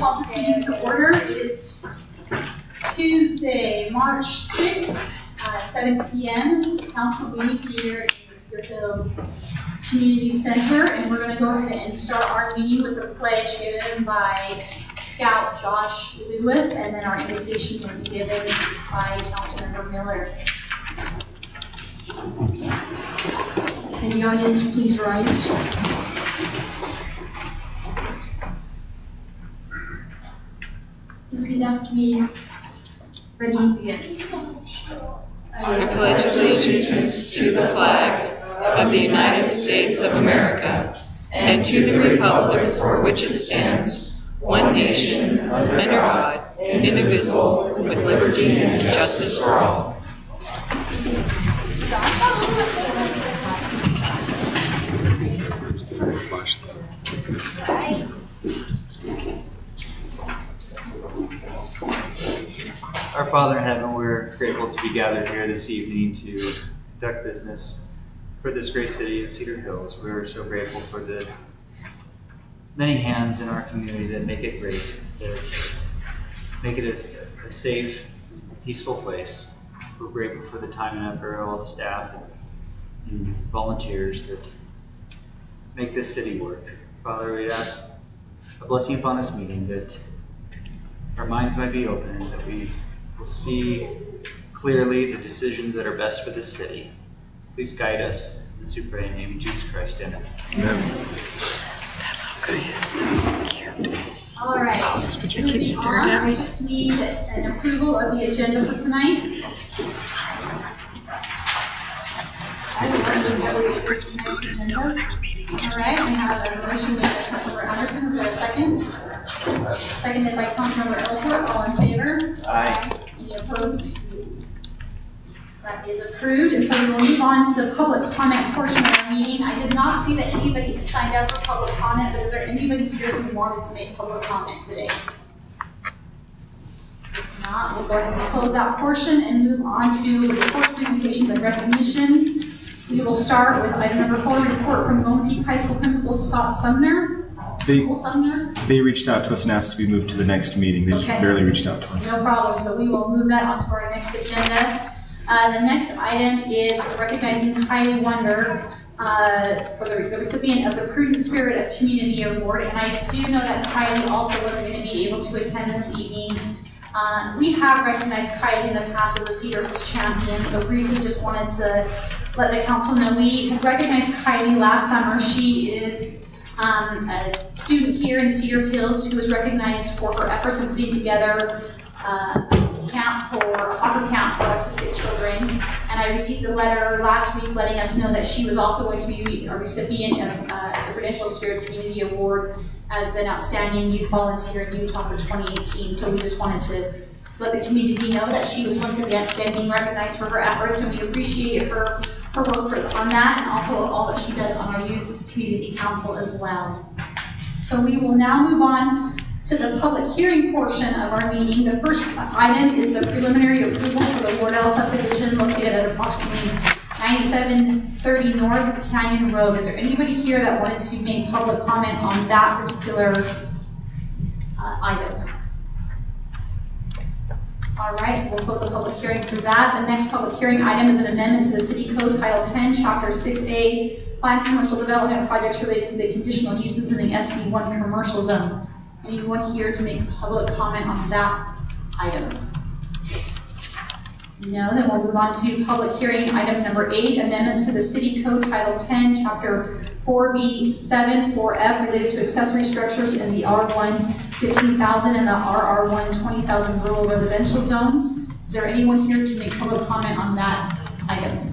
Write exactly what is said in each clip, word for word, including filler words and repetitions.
call this meeting to order. It is Tuesday, March sixth, uh, seven p m Council meeting here in the Cedar Hills Community Center, and we're going to go ahead and start our meeting with the pledge given by Scout Josh Lewis, and then our invocation will be given by Councilmember Miller. And the audience, please rise. Repeat after me. Ready, begin. I pledge allegiance to the flag of the United States of America and to the republic for which it stands, one nation, under God, indivisible, with liberty and justice for all. Our Father in heaven, we're grateful to be gathered here this evening to conduct business for this great city of Cedar Hills. We're so grateful for the many hands in our community that make it great, that make it a, a safe, peaceful place. We're grateful for the time and effort of all the staff and volunteers that make this city work. Father, we ask a blessing upon this meeting, that our minds might be open and that we will see clearly the decisions that are best for this city. Please guide us. In the super name of Jesus Christ, amen. Amen. That little guy is so cute. All right. Would you keep staring at me? I just need an approval of the agenda for tonight. All right, we have a motion made by Councilmember Anderson. Is there a second? Seconded by Councilmember Ellsworth. All in favor? Aye. Any opposed? That is approved. And so we will move on to the public comment portion of our meeting. I did not see that anybody had signed up for public comment, but is there anybody here who wanted to make public comment today? If not, we'll go ahead and close that portion and move on to the reports, presentations, and recognitions. We will start with item number four, report from Lone Peak High School Principal Scott Sumner. They, Principal Sumner. they reached out to us and asked to be moved to the next meeting. They Okay. just barely reached out to us. No problem. So we will move that onto our next agenda. Uh, the next item is recognizing Kylie Wonder uh, for the, the recipient of the Prudent Spirit of Community Award. And I do know that Kylie also wasn't going to be able to attend this evening. Uh, we have recognized Kylie in the past as a Cedar Hills champion, so briefly just wanted to let the council know we recognized Kylie last summer. She is um, a student here in Cedar Hills who was recognized for her efforts in putting together uh, a camp for a soccer camp for autistic children. And I received a letter last week letting us know that she was also going to be a recipient of uh, the Prudential Spirit Community Award as an outstanding youth volunteer in Utah for twenty eighteen. So we just wanted to let the community know that she was once again being recognized for her efforts, and we appreciate her, her work for, on that, and also all that she does on our Youth Community Council as well. So we will now move on to the public hearing portion of our meeting. The first item is the preliminary approval for the Wardell subdivision located at approximately ninety-seven thirty North Canyon Road. Is there anybody here that wanted to make public comment on that particular uh, item? All right, so we'll close the public hearing through that. The next public hearing item is an amendment to the City Code Title ten, Chapter six A, Planned Commercial Development Projects related to the conditional uses in the S C one commercial zone. Anyone here to make public comment on that item? No, then we'll move on to public hearing item number eight, amendments to the City Code Title ten, Chapter four B seven, four F related to accessory structures in the R one fifteen thousand and the R R one twenty thousand rural residential zones. Is there anyone here to make public comment on that item?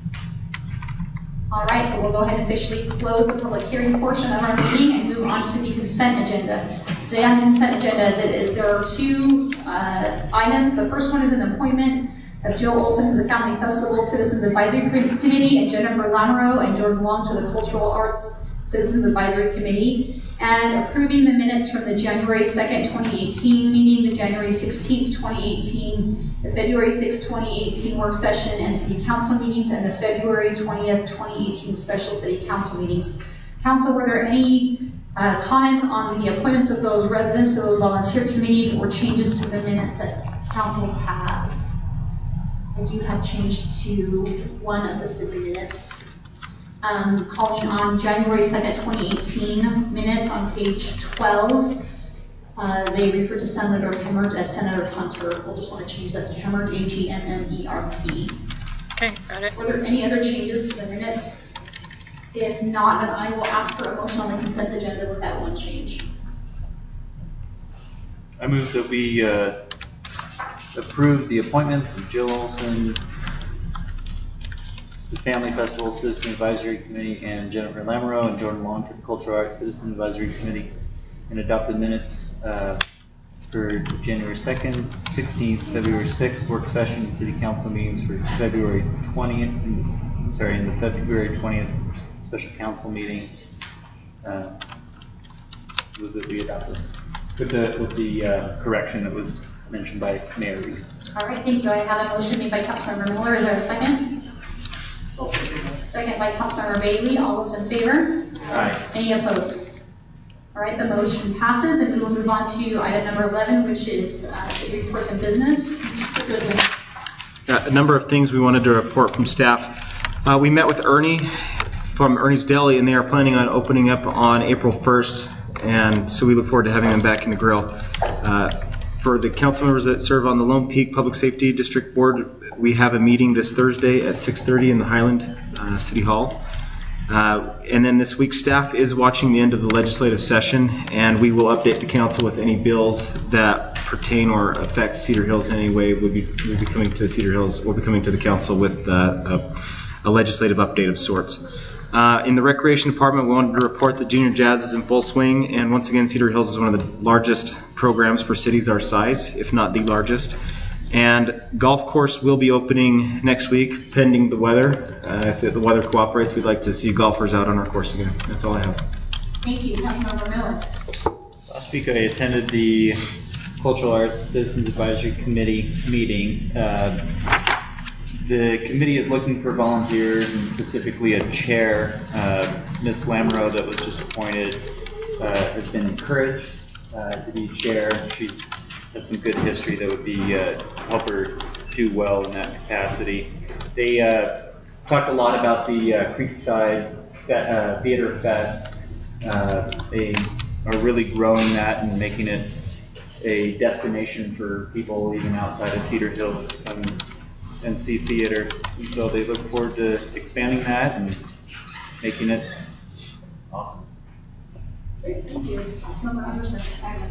All right, so we'll go ahead and officially close the public hearing portion of our meeting and move on to the consent agenda. Today on the consent agenda, there are two uh, items. The first one is an appointment of Jill Olson to the Family Festival Citizens Advisory Committee and Jennifer Lamoureux and Jordan Long to the Cultural Arts Citizens Advisory Committee, and approving the minutes from the January second, twenty eighteen meeting, the January sixteenth, twenty eighteen, the February sixth, twenty eighteen work session and city council meetings, and the February twentieth, twenty eighteen special city council meetings. Council, were there any uh, comments on the appointments of those residents to those volunteer committees or changes to the minutes that council has. I do have changed to one of the city minutes. Um, calling on January second, twenty eighteen minutes on page twelve. Uh, they refer to Senator Hemmert as Senator Hunter. We'll just want to change that to Hemmert, H E M M E R T. Okay, got it. Were there any other changes to the minutes? If not, then I will ask for a motion on the consent agenda with that one change. I move that we uh, approve the appointments of Jill Olson to the Family Festival Citizen Advisory Committee and Jennifer Lamoureux and Jordan Long to the Cultural Arts Citizen Advisory Committee, and adopted minutes uh, for January second, sixteenth, February sixth work session and city council meetings for February twentieth, and, sorry, in the February twentieth special council meeting. Uh, move that we adopt this with the with the uh, correction that was mentioned by Mayor Reese. All right, thank you. I have a motion made by Councilmember Miller. Is there a second? Second by Councilmember Bailey. All those in favor? Aye. Any opposed? All right, the motion passes, and we will move on to item number eleven, which is uh, city reports and business. Mister Goodwin. Uh, a number of things we wanted to report from staff. Uh, we met with Ernie from Ernie's Deli, and they are planning on opening up on April first, and so we look forward to having them back in the grill. Uh, for the council members that serve on the Lone Peak Public Safety District Board, we have a meeting this Thursday at six thirty in the Highland uh, City Hall. Uh, and then this week, staff is watching the end of the legislative session, and we will update the council with any bills that pertain or affect Cedar Hills in any way. We'll be, we'll be coming to Cedar Hills, we'll be coming to the council with uh, a, a legislative update of sorts. Uh, in the Recreation Department, we wanted to report that Junior Jazz is in full swing, and once again, Cedar Hills is one of the largest programs for cities our size, if not the largest. And golf course will be opening next week, pending the weather. Uh, if the weather cooperates, we'd like to see golfers out on our course again. That's all I have. Thank you, Councilmember Miller. Last week I attended the Cultural Arts Citizens Advisory Committee meeting. Uh, the committee is looking for volunteers, and specifically a chair. Uh, Miz Lamoureux, that was just appointed, uh, has been encouraged uh, to be chair. She's has some good history that would be uh, help her do well in that capacity. They uh, talked a lot about the uh, Creekside uh, Theater Fest. Uh, they are really growing that and making it a destination for people even outside of Cedar Hills to come and see theater. And so they look forward to expanding that and making it awesome. Great, thank you. Councilmember Anderson.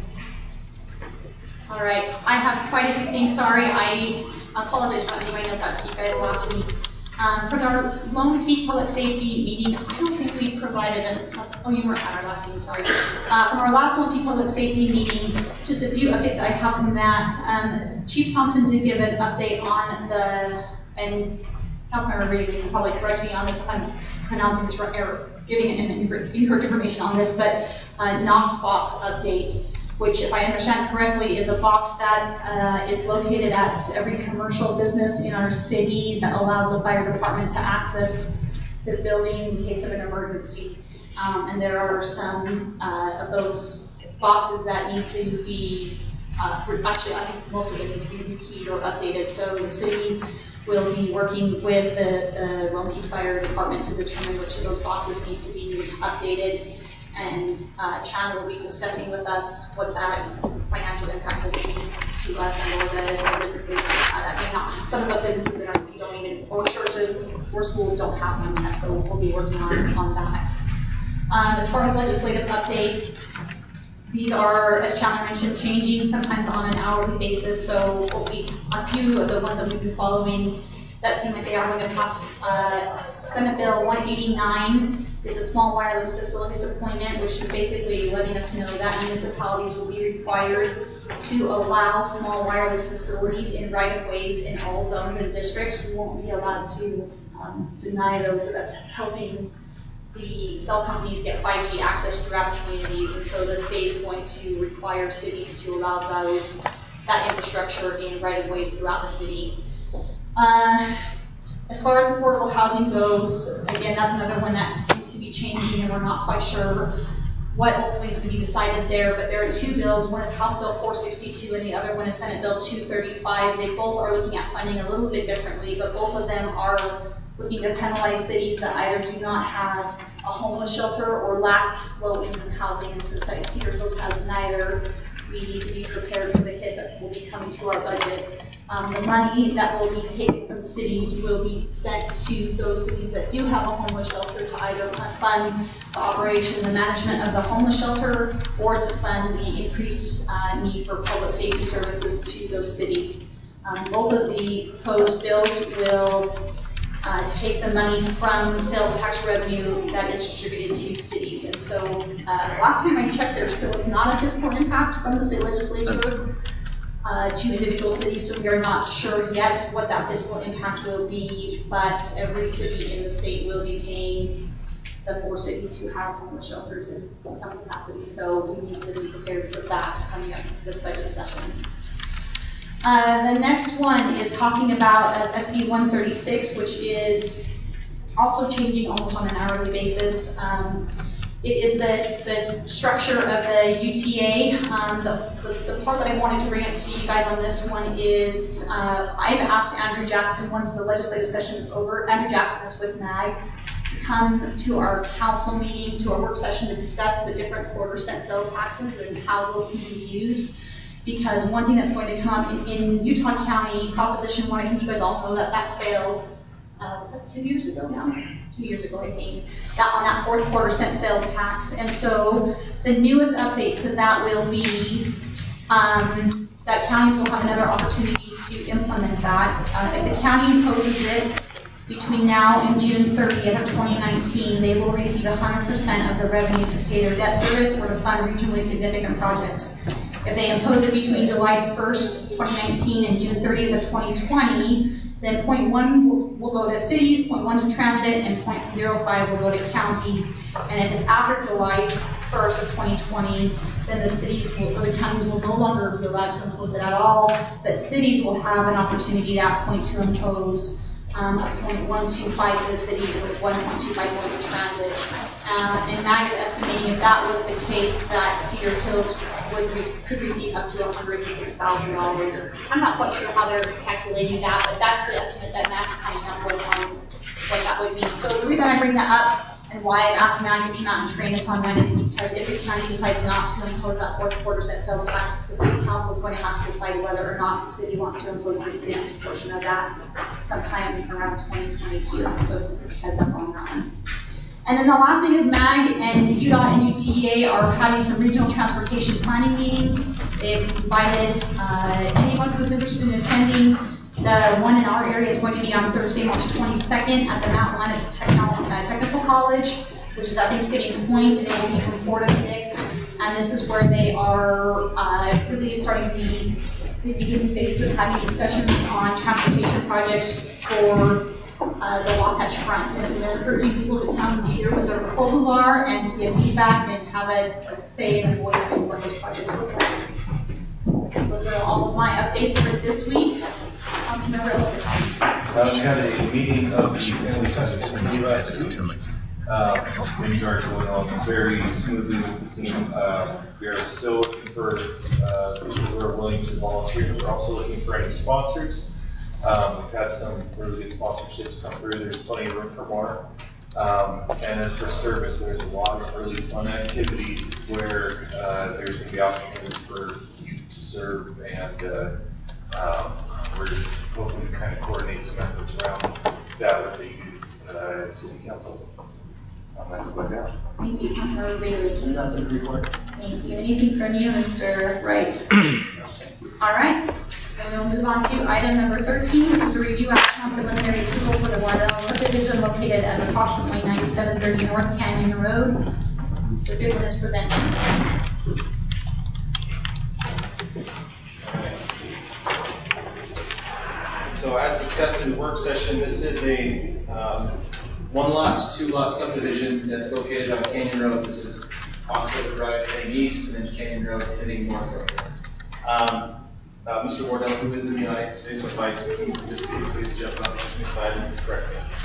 All right, I have quite a few things. Sorry, I apologize for not getting my notes out to you guys last week. Um, for our Lone Peak Public Safety meeting, I don't think we provided an, oh, you weren't at our last meeting, sorry. Uh, from our last Lone Peak Public Safety meeting, just a few updates I have from that. Um, Chief Thompson did give an update on the, and Councilmember Reed, you can probably correct me on this if I'm pronouncing this right, or giving an incorrect information on this, but uh, Knox box update, which, if I understand correctly, is a box that uh, is located at every commercial business in our city that allows the fire department to access the building in case of an emergency. Um, and there are some uh, of those boxes that need to be, uh, actually, I think most of them need to be rekeyed or updated. So the city will be working with the, the Lone Peak Fire Department to determine which of those boxes need to be updated. And uh, Chad will be discussing with us what that financial impact will be to us and or the, the businesses uh, that may not, some of the businesses in our city don't even, or churches or schools don't have them yet, so we'll be working on, on that. Um, as far as legislative updates, these are, as Chandler mentioned, changing sometimes on an hourly basis, so what we, a few of the ones that we've been following that seem like they are going to pass uh, Senate Bill one eighty-nine is a small wireless facilities deployment, which is basically letting us know that municipalities will be required to allow small wireless facilities in right-of-ways in all zones and districts. We won't be allowed to um, deny those, so that's helping the cell companies get five G access throughout communities, and so the state is going to require cities to allow those that infrastructure in right-of-ways throughout the city. Uh, as far as affordable housing goes, again, that's another one that seems to be changing, and we're not quite sure what ultimately is going to be decided there, but there are two bills. One is House Bill four sixty-two and the other one is Senate Bill two thirty-five. They both are looking at funding a little bit differently, but both of them are looking to penalize cities that either do not have a homeless shelter or lack low-income housing. And since Cedar Hills has neither, we need to be prepared for the hit that will be coming to our budget. Um, the money that will be taken from cities will be sent to those cities that do have a homeless shelter to either fund the operation, the management of the homeless shelter, or to fund the increased uh, need for public safety services to those cities. Um, both of the proposed bills will uh, take the money from sales tax revenue that is distributed to cities. And so uh, last time I checked, there still is not a fiscal impact from the state legislature Uh, to individual cities, so we are not sure yet what that fiscal impact will be, but every city in the state will be paying the four cities who have homeless shelters in some capacity, so we need to be prepared for that coming up this budget session. Uh, the next one is talking about uh, S B one thirty-six, which is also changing almost on an hourly basis. Um, It is the, the structure of the U T A. Um, the, the, the part that I wanted to bring up to you guys on this one is uh, I've asked Andrew Jackson, once the legislative session is over, Andrew Jackson is with N A G, to come to our council meeting, to our work session to discuss the different quarter cent sales taxes and how those can be used. Because one thing that's going to come in, in Utah County, Proposition one, I think you guys all know that that failed. Uh, was that two years ago now? Two years ago, I think, that on that fourth quarter cent sales tax. And so the newest update to that will be um, that counties will have another opportunity to implement that. Uh, if the county imposes it between now and June thirtieth of twenty nineteen, they will receive one hundred percent of the revenue to pay their debt service or to fund regionally significant projects. If they impose it between July first, twenty nineteen and June thirtieth of twenty twenty, then point one will, will go to cities, point one to transit, and point zero five will go to counties. And if it's after July first of twenty twenty, then the cities will, or the counties will no longer be allowed to impose it at all, but cities will have an opportunity at that point to impose um, a point one two five to the city with one point two five going to transit. Uh, and N A G is estimating if that was the case that Cedar Hills would re could receive up to one hundred six thousand dollars. I'm not quite sure how they're calculating that, but that's the estimate that N A G's coming up with on what that would mean. So the reason I bring that up and why I've asked N A G to come out and train us on that is because if the county decides not to impose that fourth quarter cent sales tax, the city council is going to have to decide whether or not the city wants to impose the city's portion of that sometime around twenty twenty-two. So heads up on that one. And then the last thing is M A G and U DOT and U T E A are having some regional transportation planning meetings. They've invited uh, anyone who's interested in attending. The one in our area is going to be on Thursday, March twenty-second at the Mountain Atlantic Techno uh, Technical College, which is at Thanksgiving Point, and it will be from four to six. And this is where they are uh, really starting the, the beginning phase of having discussions on transportation projects for Uh, the Wasatch Front, and so they're encouraging people to come and hear what their proposals are and to give feedback and have a, a say and a voice in what those projects look like. Those are all of my updates for this week. Councilmember Elster. Uh, we had a meeting of the Family Justice Committee last week. Uh, things are going on very smoothly with the team. Uh, we are still looking for uh, people who are willing to volunteer. We're also looking for any sponsors. Um, we've had some really good sponsorships come through. There's plenty of room for more. Um, and as for service, there's a lot of really fun activities where uh, there's going to be opportunities for you to serve, and uh, um, we're hoping to kind of coordinate some efforts around that with the youth uh, city council. Um, that's about that. Thank you, Councilmember Bailey. Nothing to report. Thank you. Anything from you, Mister Wright? All right. Then we'll move on to item number thirteen, which is a review action on preliminary approval for the Waddell subdivision located at approximately ninety-seven thirty North Canyon Road. Mister Goodwin is presenting. So as discussed in the work session, this is a um, one lot to two lot subdivision that's located on Canyon Road. This is Oxford Drive heading east and then Canyon Road heading north. Um, uh, Mister Wardell, who is in the audience today, so if I speak, just please jump up to my side and correct me.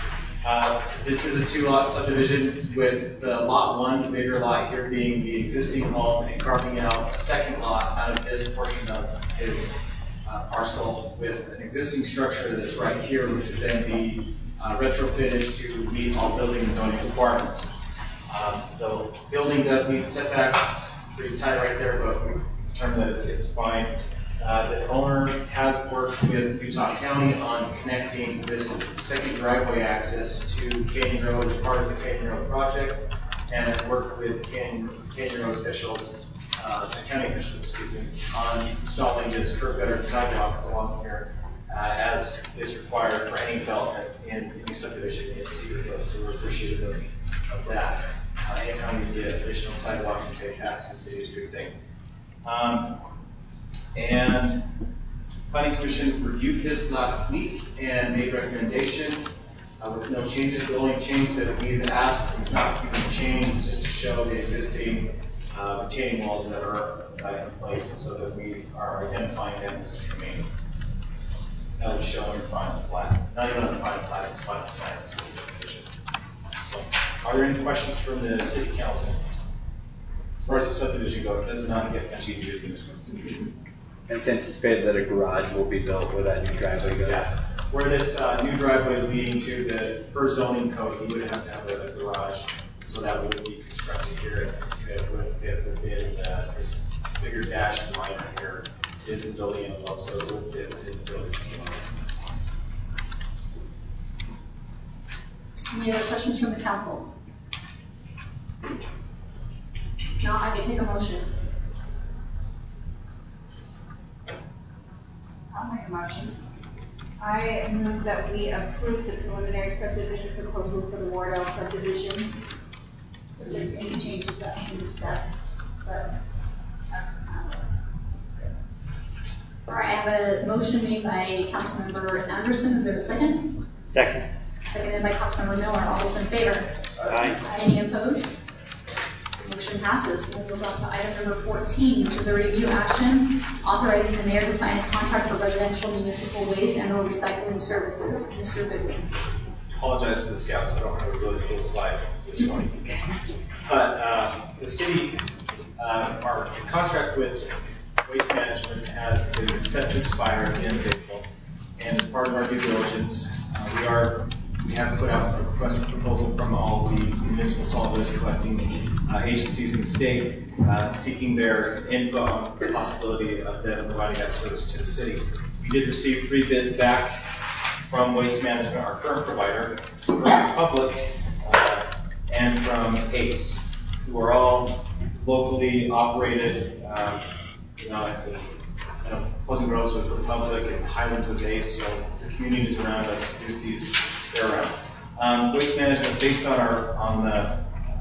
Uh, This is a two-lot subdivision with the lot one, the bigger lot here being the existing home, and carving out a second lot out of this portion of his uh, parcel with an existing structure that's right here, which would then be uh, retrofitted to meet all building and zoning requirements. Um, The building does meet setbacks, pretty tight right there, but we determined that it's, it's fine. Uh, The owner has worked with Utah County on connecting this second driveway access to Canyon Road as part of the Canyon Road project, and has worked with Canyon, Canyon Road officials, uh, county officials, excuse me, on installing this curb gutter and sidewalk along here, uh, as is required for any development in any subdivision in Cedar Hills, so we're appreciative of, of that. Uh, anytime you get additional sidewalks and safe paths in the city is a good thing. Um, And Planning Commission reviewed this last week and made recommendation uh, with no changes. The only change that we've asked is not even change, it's just to show the existing uh, retaining walls that are uh, in place so that we are identifying them as remaining. So that will show on your final plat. Not even on the final plat, it's final plans of the subdivision. So, are there any questions from the city council? As far as the subdivision goes, it does not get much easier than this one. And it's anticipated that a garage will be built where that new driveway goes? Yeah, where this uh, new driveway is leading to, the per zoning code, he would have to have a garage, so that would be constructed here, and see that would fit within uh, this bigger dashed line right here is the building envelope, so it would fit within the building envelope. Any other questions from the council? No, I may take a motion. I'll make a motion. I move that we approve the preliminary subdivision proposal for the Wardell subdivision. So if there are any changes that can be discussed, but that's how it was. All right, I have a motion made by Councilmember Anderson. Is there a second? Second. Seconded by Councilmember Miller. All those in favor? Aye. Any opposed? Motion passes. We'll move on to item number fourteen, which is a review action authorizing the mayor to sign a contract for residential municipal waste and or recycling services. Mister Goodwin. Apologize to the scouts, I don't have a really cool slide this morning. But uh, the city, uh, our contract with Waste Management has is set to expire at the end of April. And as part of our due diligence, uh, we are we have put out a request for proposal from all the municipal solid waste collecting uh, agencies in the state, uh, seeking their input on the possibility of them providing that service to the city. We did receive three bids back from Waste Management, our current provider, from Republic, uh, and from ACE, who are all locally operated, um, you know, you know, Pleasant Groves with Republic and Highlands with ACE, so the communities around us use these, they're around. Um, Waste Management, based on our, on the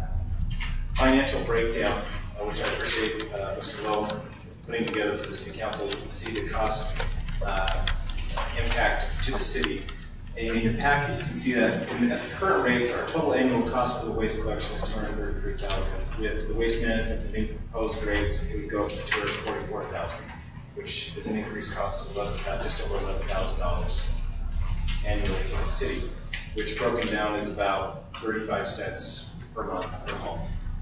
financial breakdown, uh, which I appreciate uh, Mister Lowe putting together for the city council to see the cost uh, impact to the city. And in your packet, you can see that in, at the current rates, our total annual cost for the waste collection is two hundred thirty-three thousand dollars. With the waste management, the new proposed rates, it would go up to two hundred forty-four thousand dollars, which is an increased cost of eleven, just over eleven thousand dollars annually to the city, which broken down is about thirty-five cents per month per home.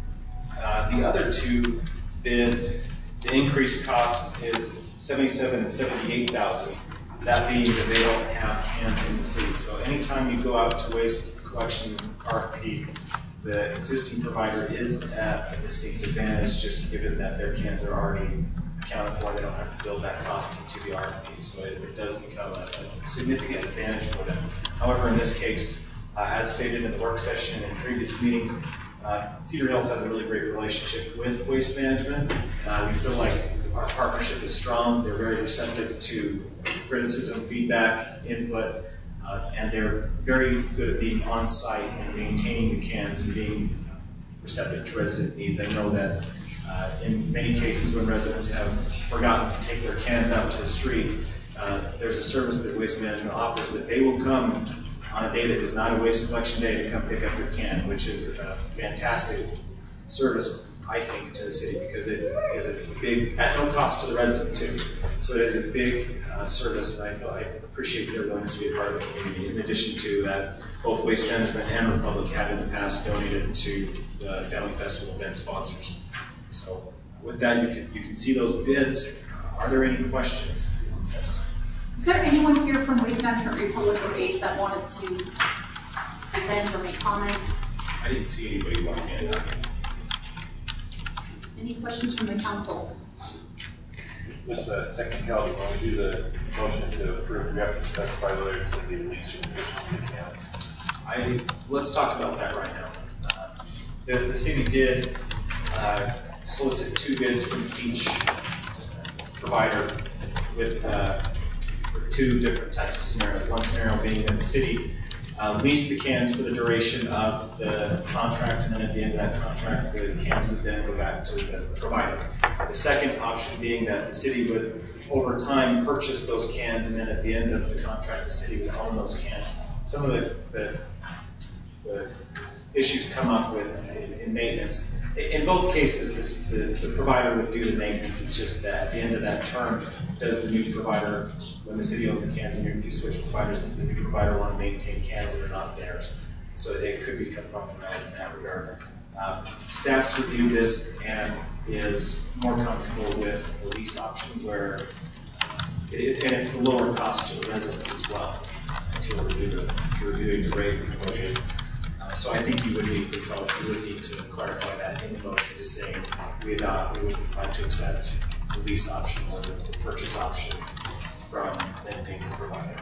Uh, the other two bids, the increased cost is seventy-seven and seventy-eight thousand. That being that they don't have cans in the city. So anytime you go out to waste collection R F P, the existing provider is at a distinct advantage, just given that their cans are already accounted for. They don't have to build that cost into the R F P, so it, it does become a, a significant advantage for them. However, in this case, uh, as stated in the work session and previous meetings, uh, Cedar Hills has a really great relationship with Waste Management. Uh, we feel like our partnership is strong. They're very receptive to criticism, feedback, input, uh, and they're very good at being on site and maintaining the cans and being receptive to resident needs. I know that uh, in many cases when residents have forgotten to take their cans out to the street, uh, there's a service that Waste Management offers that they will come on a day that is not a waste collection day to come pick up your can, which is a fantastic service, I think, to the city, because it is a big, at no cost to the resident too. So it is a big uh, service, and I feel I appreciate their willingness to be a part of the community. In addition to that, both Waste Management and Republic have in the past donated to the Family Festival event sponsors. So with that, you can, you can see those bids. Are there any questions? Yes. Is there anyone here from Waste Management Republic or ACE that wanted to present or make comment? I didn't see anybody walk in. Any questions from the council? Just a technicality, when we do the motion to approve, we have to specify whether it's going to be the lease or the purchase of the cans. I, let's talk about that right now. Uh, the, the city did uh, solicit two bids from each provider with, uh, with two different types of scenarios. One scenario being that the city uh, leased the cans for the duration of the contract, and then at the end of that contract, the cans would then go back to the provider. The second option being that the city would, over time, purchase those cans, and then at the end of the contract, the city would own those cans. Some of the, the, the issues come up with in, in maintenance. In both cases, this, the, the provider would do the maintenance. It's just that at the end of that term, does the new provider, when the city owns the cans and if you switch providers, does the new provider want to maintain cans that are not theirs? So it could become problematic in that regard. Um, staff's reviewed this and is more comfortable with the lease option where, it, and it's the lower cost to the residents as well. If you're reviewing, if you're reviewing the rate proposals. Uh, so I think you would need, you would need to clarify that in the motion to say we adopt, we would like to accept the lease option or the, the purchase option from then paying the provider.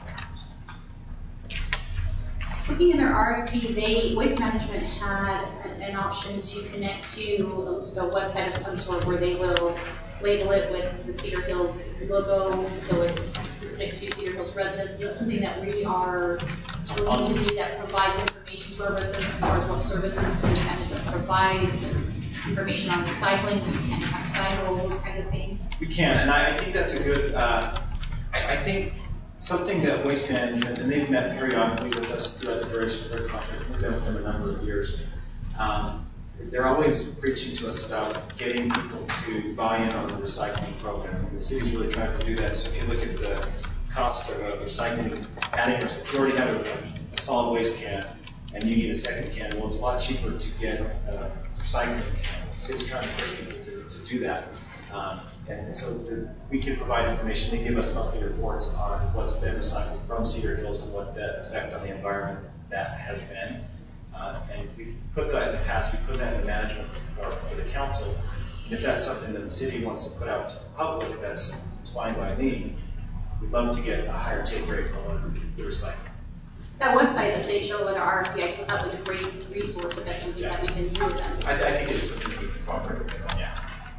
Looking in their R F P, they, Waste Management had an, an option to connect to a website of some sort where they will label it with the Cedar Hills logo, so it's specific to Cedar Hills residents. Is that something that we are looking to do that provides information to our residents as far as what services Waste Management provides and information on recycling, when you can recycle, those kinds of things? We can, and I, I think that's a good, uh, I, I think something that Waste Management, and they've met periodically with us throughout the duration of their contract, we've been with them a number of years. Um, they're always preaching to us about getting people to buy in on the recycling program, and the city's really trying to do that. So if you look at the cost of uh, recycling, adding, if you already have a, a solid waste can, and you need a second can, well, it's a lot cheaper to get a recycling can. The city's trying to push people to, to do that. Um, and so the, we can provide information. They give us monthly reports on what's been recycled from Cedar Hills and what the effect on the environment that has been. Uh, and we've put that in the past, we put that in the management report for the council. And if that's something that the city wants to put out to the public, that's, that's fine by me. We'd love to get a higher take rate on the recycling. That website that they show in our R F P, I thought that was a great resource if that's something Yeah. that we can do with them. I, I think it's something we can cooperate with them on, yeah.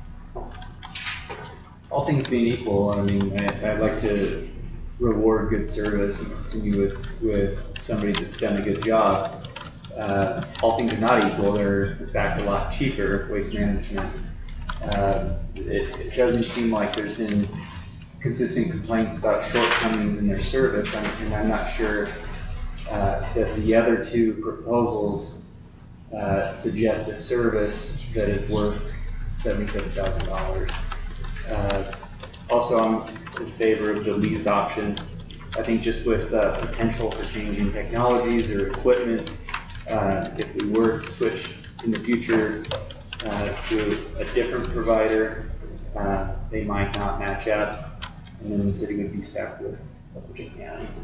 All things being equal, I mean, I, I'd like to reward good service and continue with, with somebody that's done a good job. Uh, all things are not equal. They're, in fact, a lot cheaper, Waste Management. Uh, it, it doesn't seem like there's been consistent complaints about shortcomings in their service, and, and I'm not sure uh, that the other two proposals uh, suggest a service that is worth seventy-seven thousand dollars. Uh, also, I'm in favor of the lease option. I think just with uh, potential for changing technologies or equipment, uh, if we were to switch in the future uh, to a different provider, uh, they might not match up, and then the city would be stuck with a bunch of cans.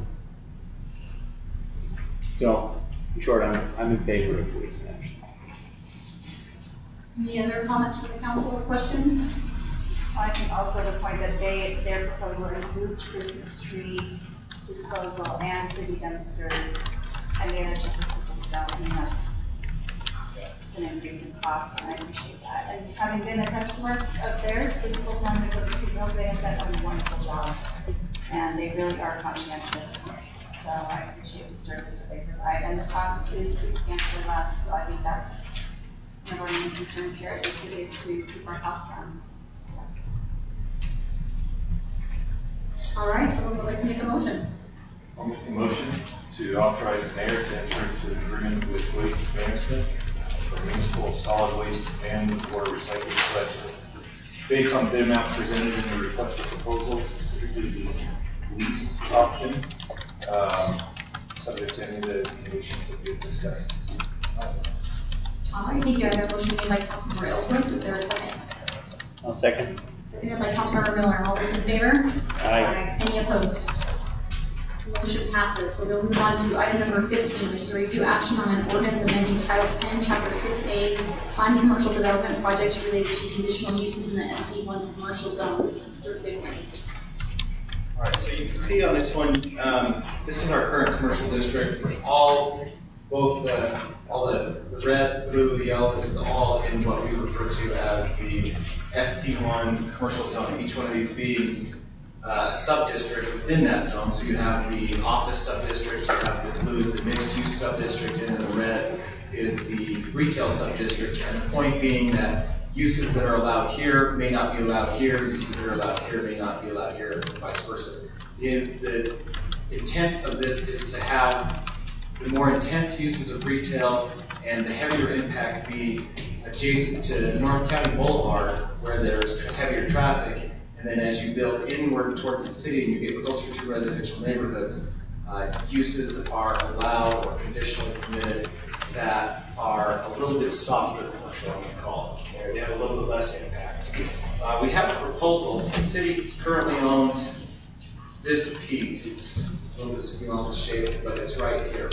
So, in short, I'm, I'm in favor of Waste Management. Any other comments from the council or questions? I think also the point that they, their proposal includes Christmas tree disposal and city dumpsters, and the other two proposals don't, I mean, that's, it's an increase in cost, and I appreciate that. And having been a customer of theirs this whole time they go to City Hills, they have done a wonderful job, and they really are conscientious. So I appreciate the service that they provide, and the cost is substantially less, so I think that's one of our main concerns here as a city is to keep our costs down. So. All right, someone would like to make a motion. I'll make a motion to authorize the mayor to enter into an agreement with Waste Management for municipal solid waste and water recycling collection. Based on the amount presented in the requested proposal, specifically the lease option, um, subject to any of the conditions that we've discussed. All right, thank you. I have a motion made by Councilmember Ellsworth. Is there a second? I'll second. Seconded by Councilmember Miller. All those in favor? Aye. Any opposed? Motion passes. So we'll move on to item number fifteen, which is a review action on an ordinance amending Title ten, Chapter six A, planned commercial development projects related to conditional uses in the S C one commercial zone. Mister Bigwin. All right, so you can see on this one, um, this is our current commercial district. It's all, both the, all the, the red, blue, the yellow, this is all in what we refer to as the S C one commercial zone. Each one of these being uh, a sub-district within that zone. So you have the office sub-district, you have the blue is the mixed-use sub-district, and then the red is the retail sub-district. And the point being that uses that are allowed here may not be allowed here, uses that are allowed here may not be allowed here, and vice versa. The, the intent of this is to have the more intense uses of retail and the heavier impact be adjacent to North County Boulevard, where there's tra- heavier traffic, and then as you build inward towards the city and you get closer to residential neighborhoods, uh, uses are allowed or conditionally permitted that are a little bit softer commercial, I'm going to call it. They have a little bit less impact. Uh, we have a proposal. The city currently owns this piece. It's a little bit similar shaped, but it's right here.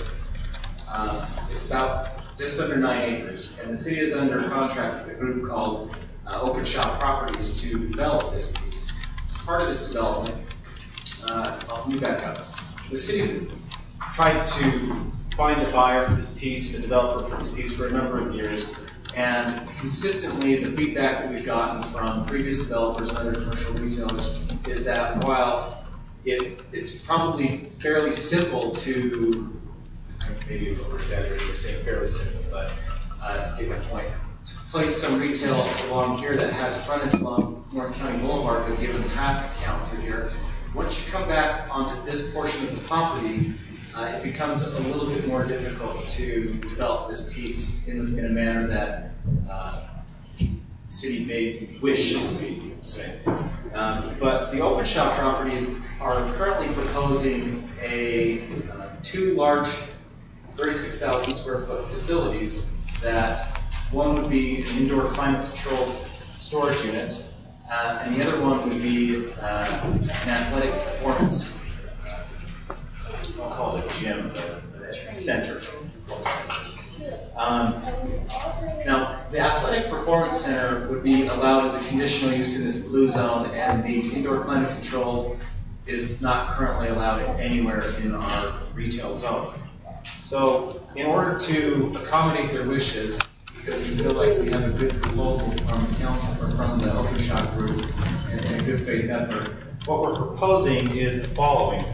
Um, it's about just under nine acres, and the city is under contract with a group called uh, Open Shop Properties to develop this piece. As part of this development, uh, let me back up. The city's tried to find a buyer for this piece and a developer for this piece for a number of years, and consistently the feedback that we've gotten from previous developers and other commercial retailers is that while it, it's probably fairly simple to, maybe over exaggerating to say fairly simple, but uh, get my point, to place some retail along here that has frontage along North County Boulevard, but given the traffic count through here, once you come back onto this portion of the property, uh, it becomes a little bit more difficult to develop this piece in, in a manner that uh, the city may wish to see, say. Um, but the Open Shop properties are currently proposing a uh, two large thirty-six thousand square foot facilities that one would be an indoor climate controlled storage units, uh, and the other one would be uh, an athletic performance, uh, I'll call it a gym, a center. Um, now, the athletic performance center would be allowed as a conditional use in this blue zone, and the indoor climate controlled is not currently allowed anywhere in our retail zone. So, in order to accommodate their wishes, because we feel like we have a good proposal from the council or from the Open Shop group and, and a good faith effort, what we're proposing is the following.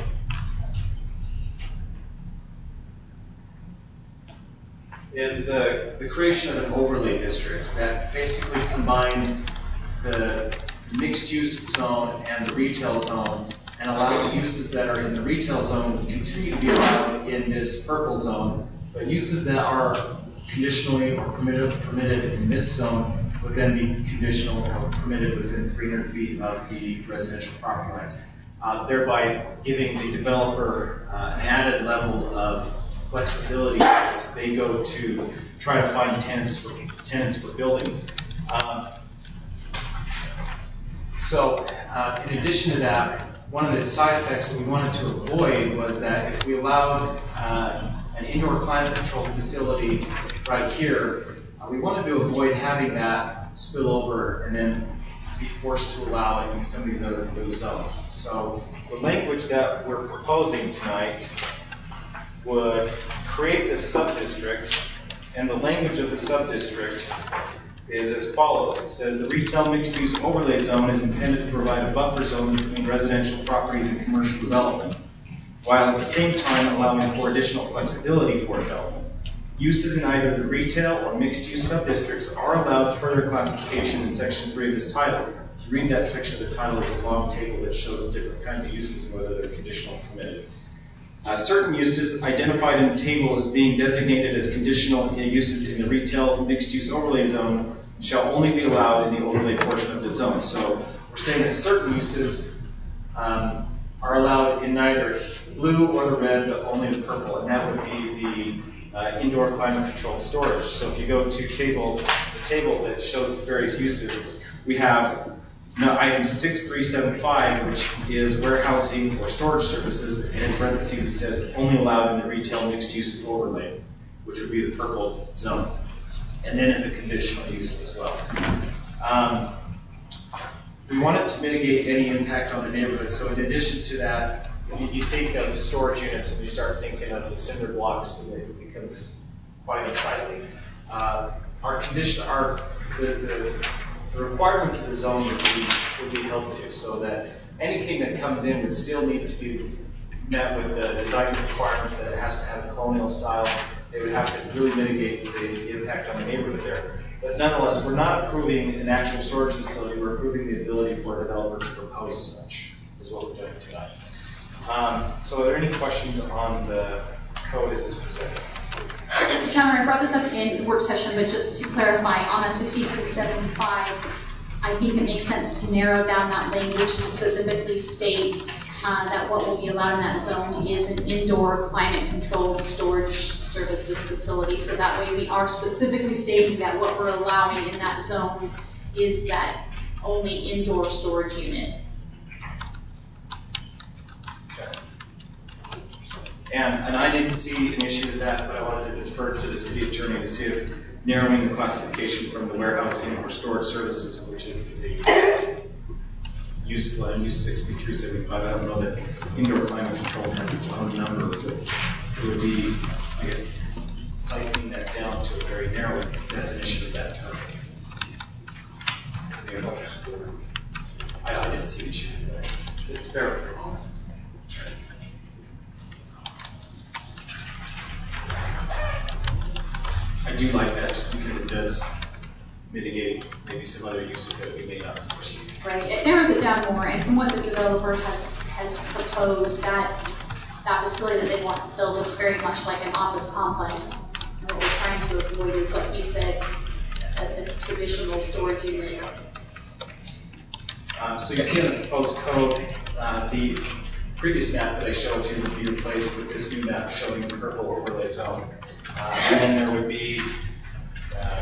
Is the, the creation of an overlay district that basically combines the mixed-use zone and the retail zone and allows uses that are in the retail zone to continue to be allowed in this purple zone, but uses that are conditionally or permitted, permitted in this zone would then be conditional or permitted within three hundred feet of the residential property lines, uh, thereby giving the developer uh, an added level of flexibility as they go to try to find tenants for tenants for buildings. Um, so, uh, in addition to that, one of the side effects that we wanted to avoid was that if we allowed uh, an indoor climate controlled facility right here, uh, we wanted to avoid having that spill over and then be forced to allow it in some of these other blue zones. So, the language that we're proposing tonight would create this sub-district, and the language of the sub-district is as follows. It says the retail mixed-use overlay zone is intended to provide a buffer zone between residential properties and commercial development, while at the same time allowing for additional flexibility for development. Uses in either the retail or mixed-use sub-districts are allowed further classification in section three of this title. If you read that section of the title, there's a long table that shows different kinds of uses and whether they're conditional or permitted. Uh, certain uses identified in the table as being designated as conditional uses in the retail mixed-use overlay zone shall only be allowed in the overlay portion of the zone. So we're saying that certain uses um, are allowed in neither the blue or the red, but only the purple, and that would be the uh, indoor climate controlled storage. So if you go to table, the table that shows the various uses, we have no, item six three seven five, which is warehousing or storage services, and in parentheses it says only allowed in the retail mixed use overlay, which would be the purple zone, and then as a conditional use as well. Um, we wanted to mitigate any impact on the neighborhood, so in addition to that, you, you think of storage units and you start thinking of the cinder blocks, and it becomes quite unsightly. Uh, our condition, our the, the The requirements of the zone would be, would be held to, so that anything that comes in would still need to be met with the design requirements that it has to have a colonial style. They would have to really mitigate the, the impact on the neighborhood there. But nonetheless, we're not approving an actual storage facility, we're approving the ability for a developer to propose such, is what we're doing tonight. Um, so are there any questions on the code as it's presented? Mister Chandler, I brought this up in work session, but just to clarify, on a sixty-three seventy-five, I think it makes sense to narrow down that language to specifically state uh, that what will be allowed in that zone is an indoor climate-controlled storage services facility. So that way we are specifically stating that what we're allowing in that zone is that only indoor storage unit. And, and I didn't see an issue with that, but I wanted to defer to the city attorney to see if narrowing the classification from the warehousing or storage services, which is the use line, use sixty-three seventy-five. I don't know that indoor climate control has its own number, but it would be, I guess, siphoning that down to a very narrow definition of that term. I, guess I, I didn't see an issue with that. It's fair. I do like that just because it does mitigate maybe some other uses that we may not foresee. Right, it narrows it down more, and from what the developer has has proposed, that that facility that they want to build looks very much like an office complex. And what we're trying to avoid is, like you said, a, a traditional storage unit. Um, so you see in the proposed code, uh, the previous map that I showed you would be replaced with this new map showing the purple overlay zone. Uh, and then there would be, uh,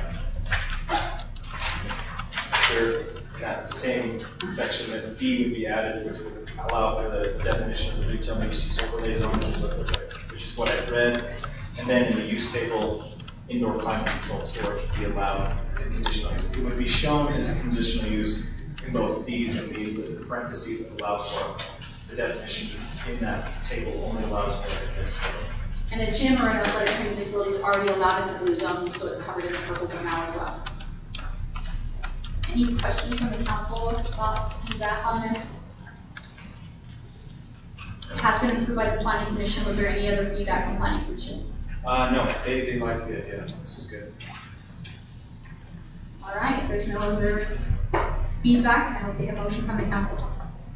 there, that same section that D would be added, which would allow for the definition of the retail mixed use overlay zone, which is what, which, I, which is what I read. And then in the use table, indoor climate controlled storage would be allowed as a conditional use. It would be shown as a conditional use in both these and these, but the parentheses that allow for the definition in that table only allows for it in this table. And a gym or an athletic training facility is already allowed in the blue zone, so it's covered in the purple zone now as well. Any questions from the council, thoughts, feedback on this? It has been approved by the planning commission. Was there any other feedback from planning commission? Uh, no, they, they like the idea. This is good. All right, if there's no other feedback, I will take a motion from the council.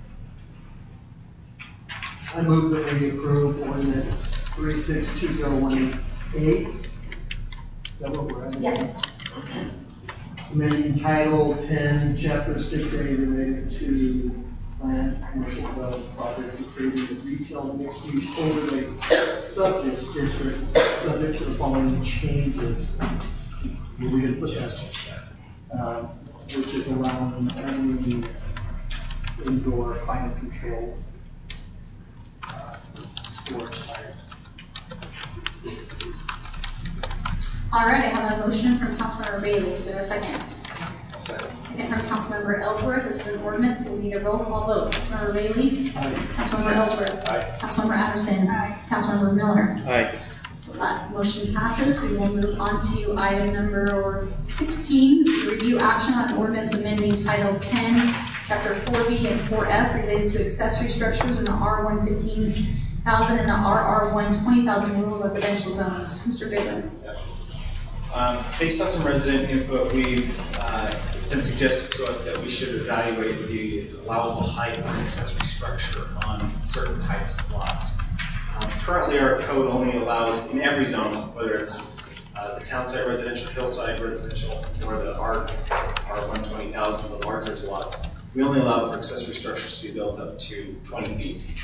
I move that we approve ordinance three six two zero one eight. Is that what we're at? Yes. Amending Title ten, Chapter six A related to planned commercial development projects and creating a retail mixed-use overlay subject districts subject to the following changes. We didn't put that, uh, which is allowing only indoor climate control uh, storage type businesses. All right, I have a motion from Councilmember Bailey. Is there a second? Second. Second from Councilmember Ellsworth. This is an ordinance, so we need a roll call vote. Councilmember Bailey? Aye. Councilmember Ellsworth? Aye. Councilmember Anderson? Aye. Councilmember Miller? Aye. Uh, motion passes. We will move on to item number sixteen. This is a review action on ordinance amending Title ten, Chapter four B and four F related to accessory structures in the R one fifteen thousand and the R R one twenty thousand rural residential zones. Mister Goodwin. Um, based on some resident input, we've, uh, it's been suggested to us that we should evaluate the allowable height of an accessory structure on certain types of lots. Um, currently, our code only allows in every zone, whether it's uh, the townside residential, hillside residential, or the R one twenty thousand, the larger lots, we only allow for accessory structures to be built up to twenty feet.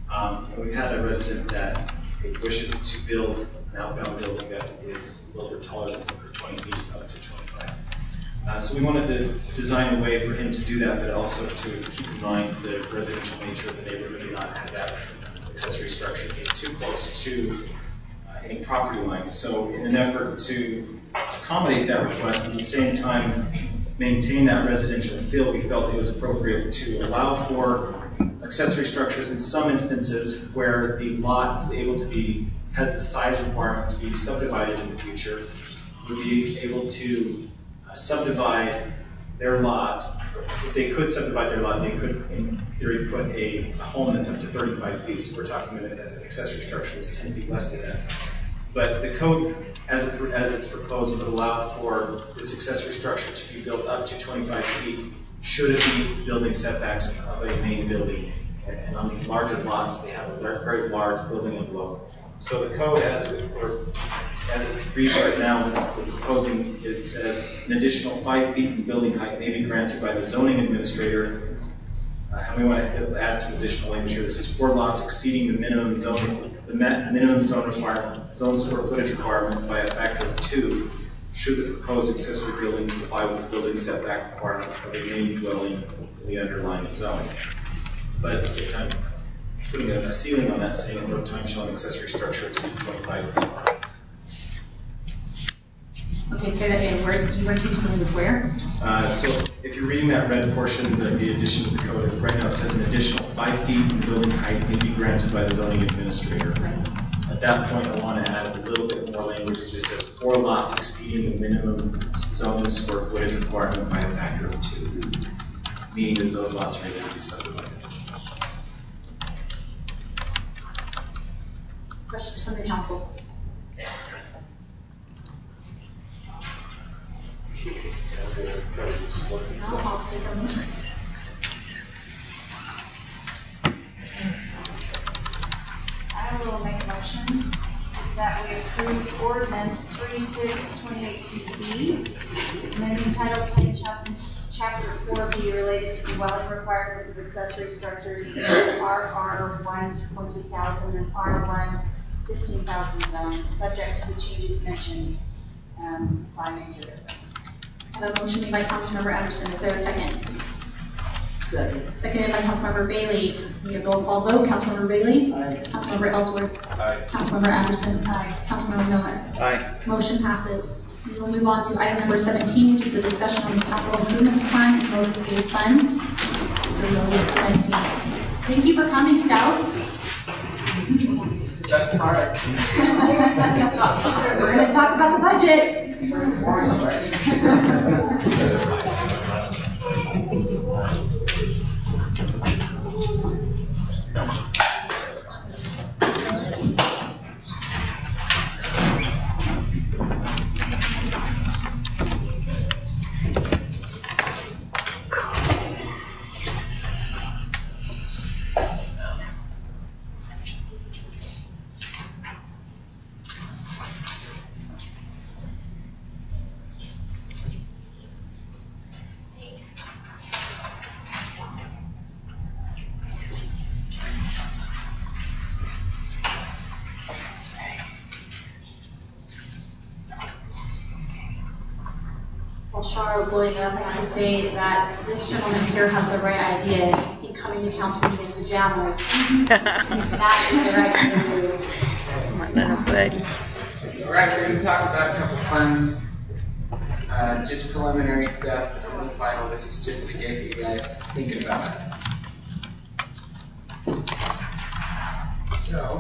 Um, and we've had a resident that wishes to build an outbound building that is a little bit taller than twenty feet, up to twenty-five. Uh, so we wanted to design a way for him to do that, but also to keep in mind the residential nature of the neighborhood and not have that accessory structure be too close to uh, any property lines. So in an effort to accommodate that request, at the same time maintain that residential feel, we felt it was appropriate to allow for accessory structures in some instances where the lot is able to be, has the size requirement to be subdivided in the future, would be able to uh, subdivide their lot. If they could subdivide their lot, they could, in theory, put a, a home that's up to thirty-five feet. So we're talking about it as an accessory structure that's ten feet less than that. But the code, as, it, as it's proposed, would allow for this accessory structure to be built up to twenty-five feet, should it meet the building setbacks of a main building. And, and on these larger lots, they have a very, very large building envelope. So the code, as it, or, as it reads right now, we're proposing, it says an additional five feet in building height may be granted by the zoning administrator. Uh, and we want to add some additional language here. This is for lots exceeding the minimum zone, the minimum zone requirement, zone square footage requirement by a factor of two, should the proposed accessory building comply with the building setback requirements of a main dwelling in the underlying zone. But at the same time, putting a, a ceiling on that, saying at no time shall an accessory structure exceed twenty-five feet. Okay, say that again. Where you went to something with where? Uh, so if you're reading that red portion, the, the addition to the code, right now it says an additional five feet in building height may be granted by the zoning administrator. At that point, I want to add a little bit more language. It just says four lots exceeding the minimum zone square footage requirement by a factor of two, meaning that those lots are able to be subdivided. Questions from the council? No, I'll take a motion. I will make a motion that we approve ordinance three six twenty eighteen B, amending title ten, chapter, chapter four B related to dwelling requirements of accessory structures in R R one twenty thousand and R one fifteen thousand zones, subject to the changes mentioned um, by Mister Ritter. I have a motion made by Councilmember Anderson. Is there a second? Second. Seconded by Councilmember Bailey. We have roll call vote. Councilmember Bailey? Aye. Councilmember Ellsworth? Aye. Councilmember Anderson? Aye. Councilmember Miller? Aye. Motion passes. We will move on to item number seventeen, which is a discussion on the capital improvements plan and road review plan. Mister Miller is presenting. Thank you for coming, Scouts. That's hard. We're going to talk about the budget. While Charles loading up, I have to say that this gentleman here has the right idea. He coming to council meeting in pajamas. That is the right thing to do. My little buddy. All right, we're going to talk about a couple funds. Uh, just preliminary stuff. This isn't final. This is just to get you guys thinking about it. So,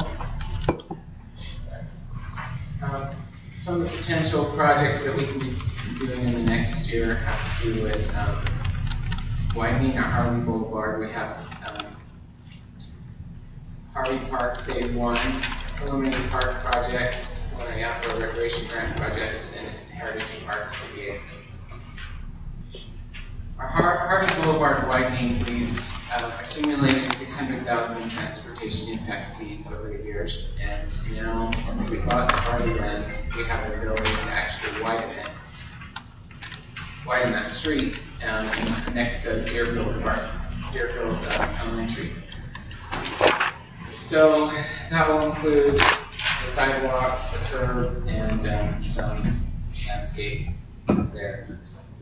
um, some of the potential projects that we can be doing in the next year have to do with um, widening our Harley Boulevard. We have um, Harley Park Phase One, preliminary park projects, preliminary outdoor recreation grant projects, and Heritage Park A D A. Our Har Harley Boulevard widening, we've uh, accumulated six hundred thousand in transportation impact fees over the years, and now since we bought the Harley land, we have an ability to actually widen it. Widen that street um, next to Deerfield Park, Deerfield uh, Elementary. So that will include the sidewalks, the curb, and um, some landscape there.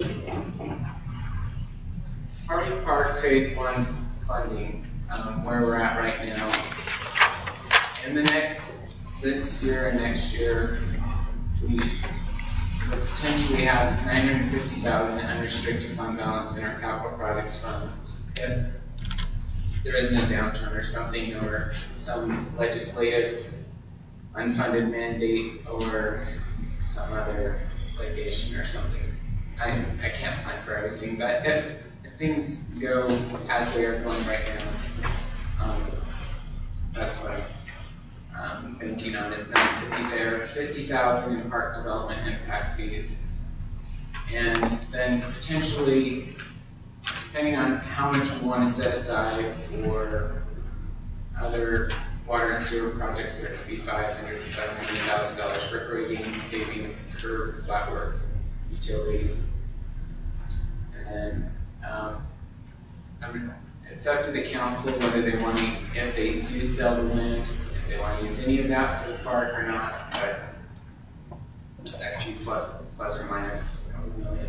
Hardy Park Phase One funding, um, where we're at right now. In the next, this year and next year, we will potentially have nine hundred fifty thousand dollars unrestricted fund balance in our capital projects fund if there isn't a downturn or something, or some legislative unfunded mandate, or some other litigation or something. I, I can't plan for everything, but if, if things go as they are going right now, um, that's what I'm um, banking on, is nine hundred fifty there, fifty thousand in park development impact fees, and then potentially, depending on how much we want to set aside for other water and sewer projects, there could be five hundred to seven hundred thousand dollars for grading, paving, curb, flat work, utilities. And um, I mean, it's up to the council whether they want to, if they do sell the land, if they want to use any of that for the park or not. But that could be plus, plus or minus a couple million.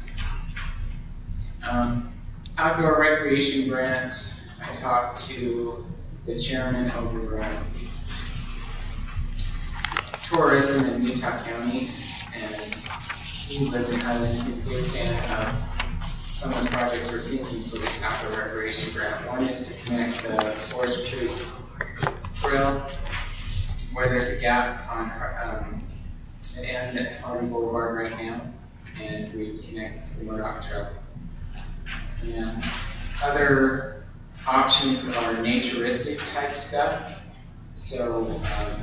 Um, Outdoor recreation grant, I talked to the chairman over uh, tourism in Utah County, and he lives in Highland. He's a big fan of some of the projects we're thinking for this outdoor recreation grant. One is to connect the Forest Creek Trail, where there's a gap on, um, it ends at Hardy Boulevard right now, and we'd connect it to the Murdoch Trail. And other options are naturistic type stuff. So um,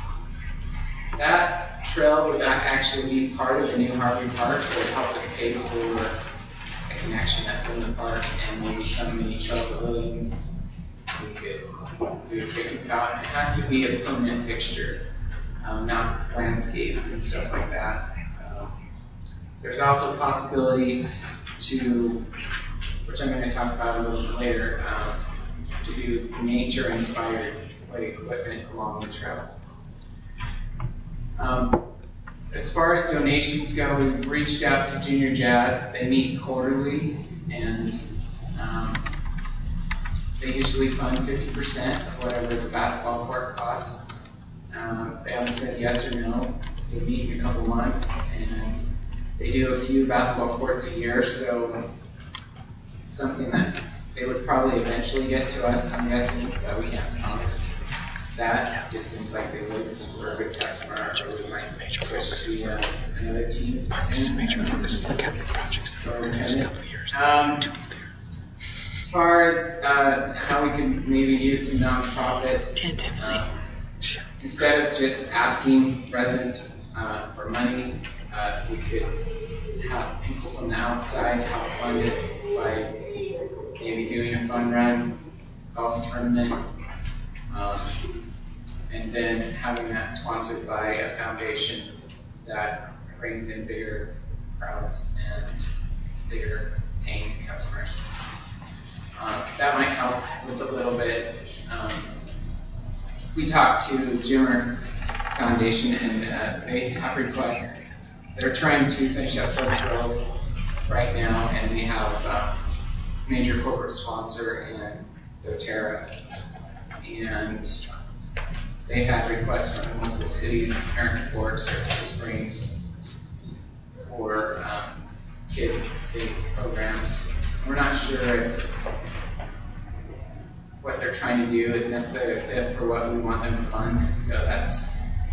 that trail would actually be part of the new Harvey Park, so it would help us pay for a connection that's in the park, and maybe some mini trail pavilions. We could do a drinking fountain. It has to be a permanent fixture, um, not landscape and stuff like that. Um, there's also possibilities to, which I'm going to talk about a little bit later, um, to do nature-inspired play equipment along the trail. Um, as far as donations go, we've reached out to Junior Jazz. They meet quarterly, and um, they usually fund fifty percent of whatever the basketball court costs. Um, they haven't said yes or no. They meet in a couple months, and they do a few basketball courts a year, so something that they would probably eventually get to us, I'm guessing, but we can't promise that. It just seems like they would, since we're a good customer, or we might switch to uh, another team. Major focus is the capital projects for the next couple of years. Um, as far as uh, how we can maybe use some nonprofits, um, instead of just asking residents uh, for money, uh, we could have people from the outside help fund it by maybe doing a fun run, golf tournament, um, and then having that sponsored by a foundation that brings in bigger crowds and bigger paying customers. Um, that might help with a little bit. Um, we talked to Jimmer Foundation, and uh, they have requests. They're trying to finish up Pleasant Grove right now, and they have uh, major corporate sponsor in doTERRA, and they had requests from multiple cities, Iron Forks, Circle Springs, for um, kid safe programs. We're not sure if what they're trying to do is necessarily a fit for what we want them to fund, so that's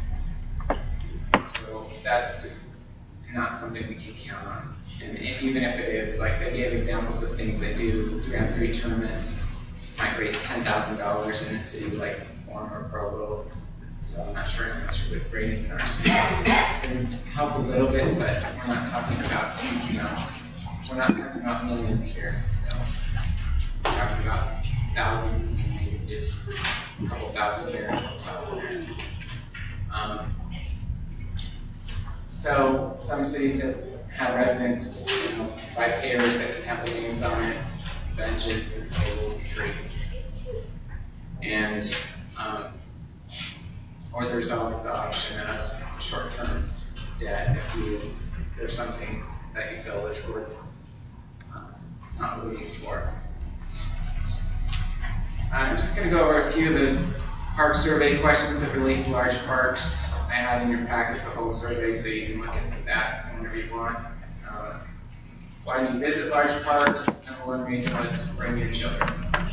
so that's just not something we can count on. And even if it is, like, they gave examples of things they do, three on three tournaments might raise ten thousand dollars in a city like Orem or Provo. So I'm not sure how much it would raise in our city. It would help a little bit, but we're not talking about huge amounts. We're not talking about millions here. So we're talking about thousands, and maybe just a couple thousand here, a couple thousand there. Um, so some cities have had residents, you know, buy pavers that can have their names on it, benches and tables and trees. And, um, or there's always the option of short-term debt if you, there's something that you feel is worth uh, not waiting for. I'm just going to go over a few of the park survey questions that relate to large parks. I have in your packet the whole survey, so you can look at that whenever you want. Uh, why do you visit large parks? Number one reason was bring your children.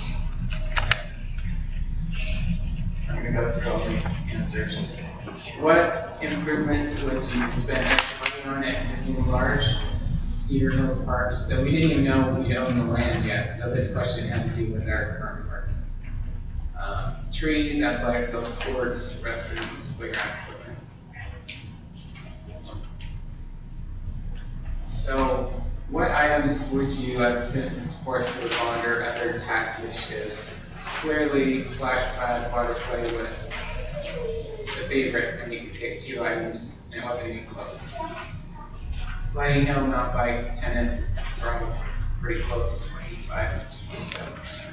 I'm going to go through all these answers. What improvements would you spend extra money on at Casino Large? Cedar Hills Parks. So we didn't even know we owned the land yet, so this question had to do with our current parks. Um, trees, athletic fields, courts, restrooms, playground equipment. So, what items would you, as citizen support through a bond or other tax initiatives? Clearly, splash pad, water play was the favorite, and you could pick two items, and it wasn't even close. Sliding hill, mountain bikes, tennis, probably pretty close to twenty-five to twenty-seven percent.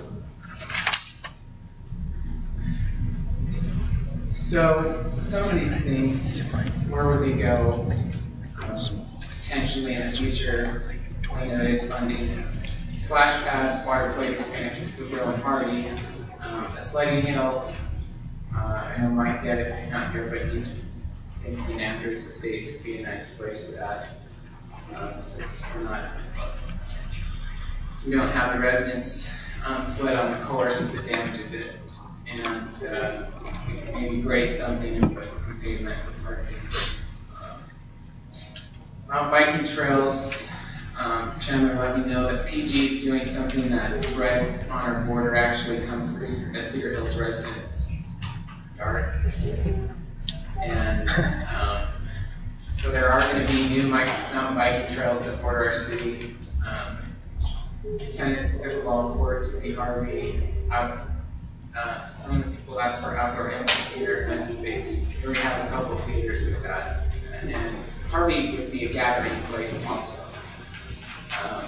So, some of these things, where would they go um, potentially in the future when there is funding? Splash pads, water plates, kind of grow in Hardy. Um, a sliding hill, uh, I know Mike Geddes, he's not here, but he's in Saint Andrews Estates would be a nice place for that. Um, since we're not, we don't have the residents um, sled on the course since it damages it. And uh, we can maybe grade something and put some pavement for parking. Um, mountain biking trails, um, Chandler let me know that P G is doing something that's right on our border, actually comes through a Cedar Hills residence yard. And um, so there are going to be new mountain biking trails that border our city. Um, tennis, pickleball courts would be Harvey. Out, uh, some people ask for outdoor amphitheater event space. We already have a couple of theaters with that. And then Harvey would be a gathering place also. Um,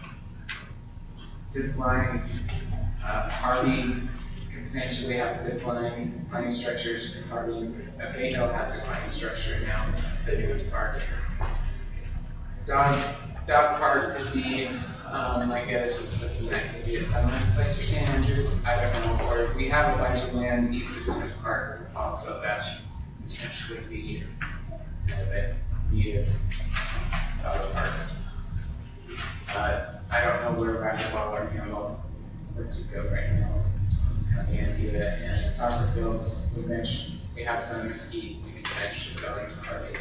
zip line, uh, Harvey could potentially have zip line climbing structures. Harvey, uh, Bay Hill has a climbing structure now, the newest park. Dog, dog park could be, um, I guess, was looking at could be a settlement place for Saint Andrews. I don't know. Or we have a bunch of land east of Tiff Park also that potentially be kind of a need of dog parks. Uh, I don't know where racquetball or handball courts would go right now. I have the idea. And soccer fields, we mentioned, we have some Mesquite, we could eventually go into Harvey.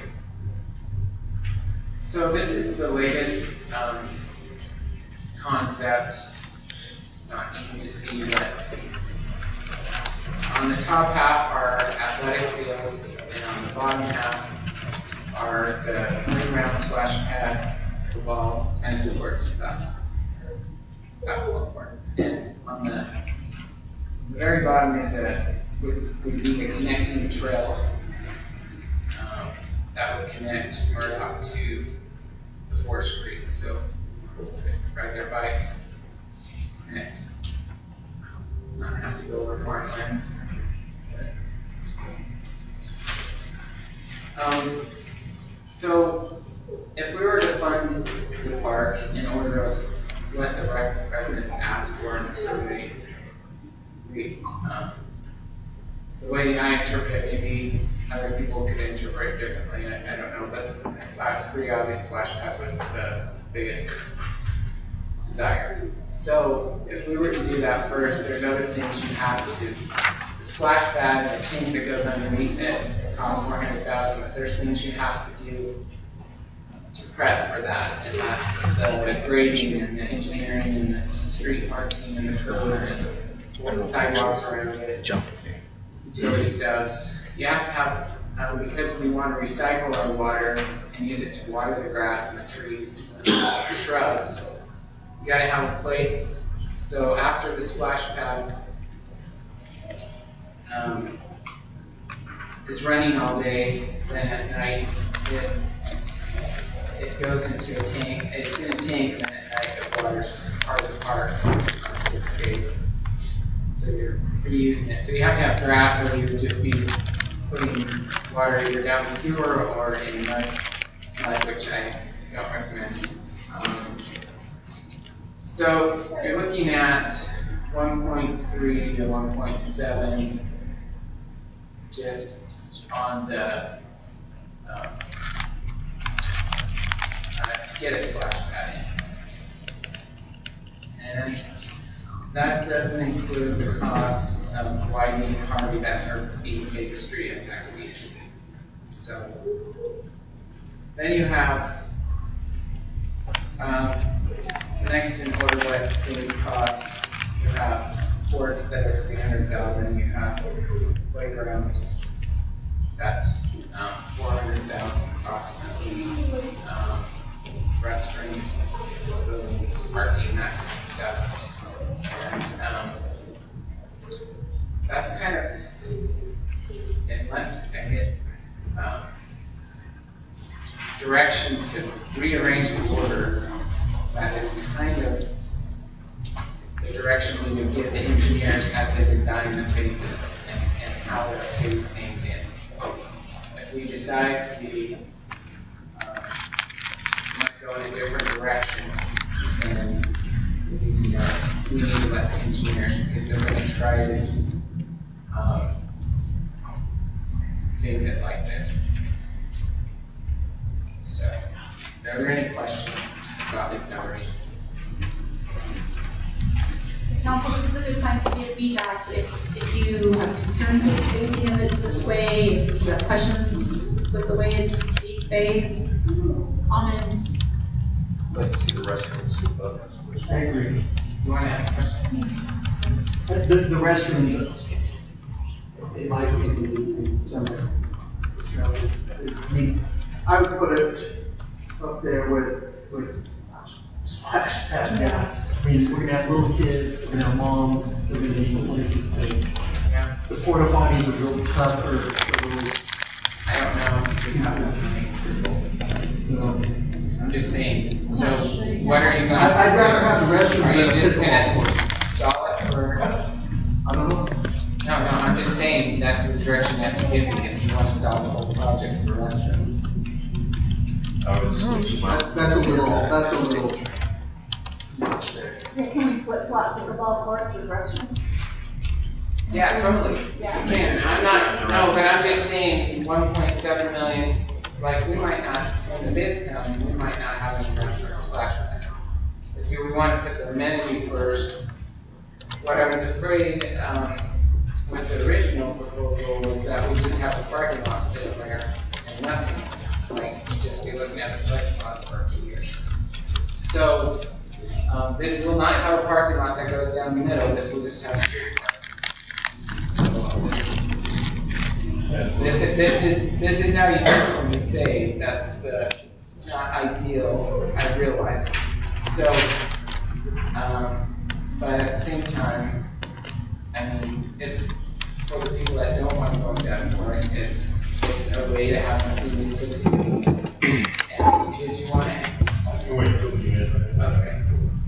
So this is the latest um, concept. It's not easy to see, but on the top half are athletic fields, and on the bottom half are the playground, splash pad, football, tennis courts, basketball, basketball court. And on the very bottom is a would, would be a connecting trail um, that would connect Murdoch to the Forest Creek. So people could ride their bikes, connect, not have to go over farmland. But it's cool. Um, so if we were to fund the park in order of what the residents asked for in the survey, we, um, the way I interpret it, maybe other people could interpret it differently, I, I don't know, but it was pretty obvious splash pad was the biggest desire. So if we were to do that first, there's other things you have to do. The splash pad, the tank that goes underneath it, costs four hundred thousand dollars, but there's things you have to do to prep for that, and that's the grading and the engineering and the street marking and the curb and the sidewalks around it, Jump. utility stubs. You have to have, um, because we want to recycle our water and use it to water the grass and the trees and the shrubs, you got to have a place. So after the splash pad um, is running all day, then at night it it goes into a tank. It's in a tank, and then at night it waters part of the park on different days. so you're reusing it. So you have to have grass, or you would just be putting water either down the sewer or in mud, mud which I don't recommend. Um, so you're looking at one point three to one point seven just on the um, uh, to get a splash pad in. And that doesn't include the costs of widening Harvey that are being paid to street impact fees. So then you have um, next in order what things cost. You have ports that are three hundred thousand. You have playground that's um, four hundred thousand approximately. Um, restrooms, buildings, parking, that kind of stuff. And um, that's kind of, unless I get um, direction to rearrange the order, that is kind of the direction we would give the engineers as they design the phases and, and how to phase things in. If we decide we uh, might go in a different direction, then we, uh, we need to let the engineers, because they're going to try to um, phase it like this. So, are there any questions about these numbers? Council, this is a good time to give feedback. If, if you have concerns with phasing of it this way, if you have questions with the way it's being phased, comments. I'd like to see the restrooms. Uh, I agree. You want to ask a question? The, the restrooms, it might be somewhere. You know, it need- I would put it up there with, with splash pad, yeah. I mean, we're gonna have little kids, we're gonna have moms, they're gonna need places to, Yeah. the porta potties are real tough for, for those, I don't know if we have enough money for both. you know. I'm just saying, so what are you going to do? I'd- I'd rather have the restroom Are you than a just pickleball gonna stall it for? I don't know. No, no, I'm just saying, that's the direction that you're giving if you want to stall the whole project for restrooms. I would switch my. That, that's a little, that's a little much there. Yeah, can we flip flop pickleball courts with restrooms? Yeah, totally. Yeah. You can, I'm not, no, but I'm just saying, one point seven million, like, we might not, when the bids come, we might not have any room for a splash pad. But do we want to put the amenity first? What I was afraid, um, with the original proposal was that we just have the parking lot sitting there and nothing. Like, you'd just be looking at the parking lot for a few years. So, um, this will not have a parking lot that goes down the middle, this will just have street parking. So, this, this, is- this is, this is how you do it when you phase, that's the, it's not ideal, I realize. So, um, but at the same time, I mean, it's for the people that don't want to go down for it, it's, it's a way to have something new for the city. And did you want to? Wait until the unit. Okay.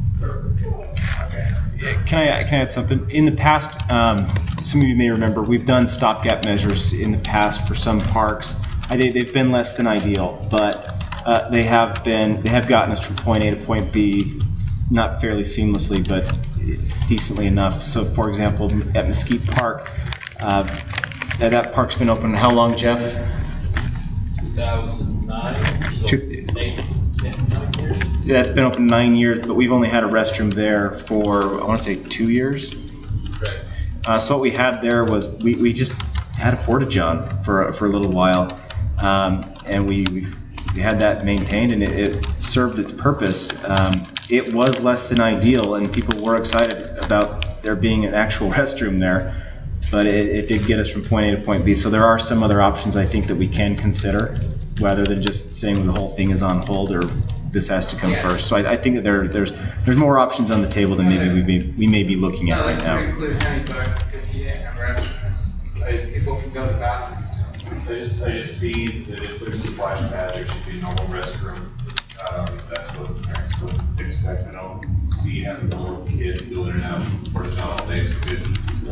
Okay. Can I, can I add something? In the past, um, some of you may remember, we've done stopgap measures in the past for some parks. I, they, they've been less than ideal, but uh, they have been, they have gotten us from point A to point B, not fairly seamlessly, but decently enough. So, for example, at Mesquite Park, uh, that, that park's been open how long, Jeff? two thousand nine, so Two- eight, ten, nine years. Yeah, it's been open nine years, but we've only had a restroom there for, I want to say, two years. Right. Uh, so what we had there was we, we just had a porta-john for, for a little while, um, and we, we we had that maintained, and it, it served its purpose. Um, it was less than ideal, and people were excited about there being an actual restroom there, but it, it did get us from point A to point B. So there are some other options I think that we can consider, rather than just saying the whole thing is on hold or this has to come Yes. first. So I, I think that there there's there's more options on the table than maybe we may, we may be looking at No, right this now. would include honey buckets if you didn't have restrooms. I, People can go to the bathrooms too. I just, I just see that if there's a splash pad, there should be a normal restroom. Um, that's what the parents would expect. I don't see having little kids go in and out for the all day, so good.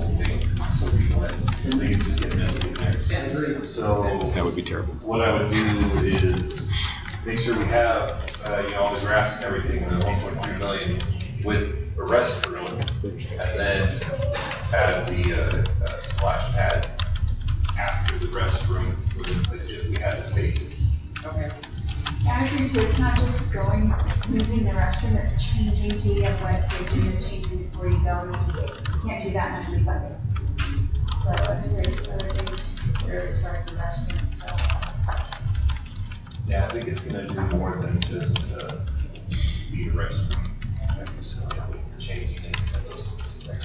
be terrible. What I would do is make sure we have, uh, you know, all the grass and everything, the one point three million with a restroom, and then add the, uh, uh, splash pad after the restroom, as if we had to face it. Okay. I agree too, it's not just going, using the restroom, it's changing to, you have wet kids, you're gonna change before you go, you can't do that in a bucket. So I think there's other things to consider as far as the restrooms go. Yeah, I think it's gonna do more than just, uh, be a restroom. I think it's gonna be changing it, those things.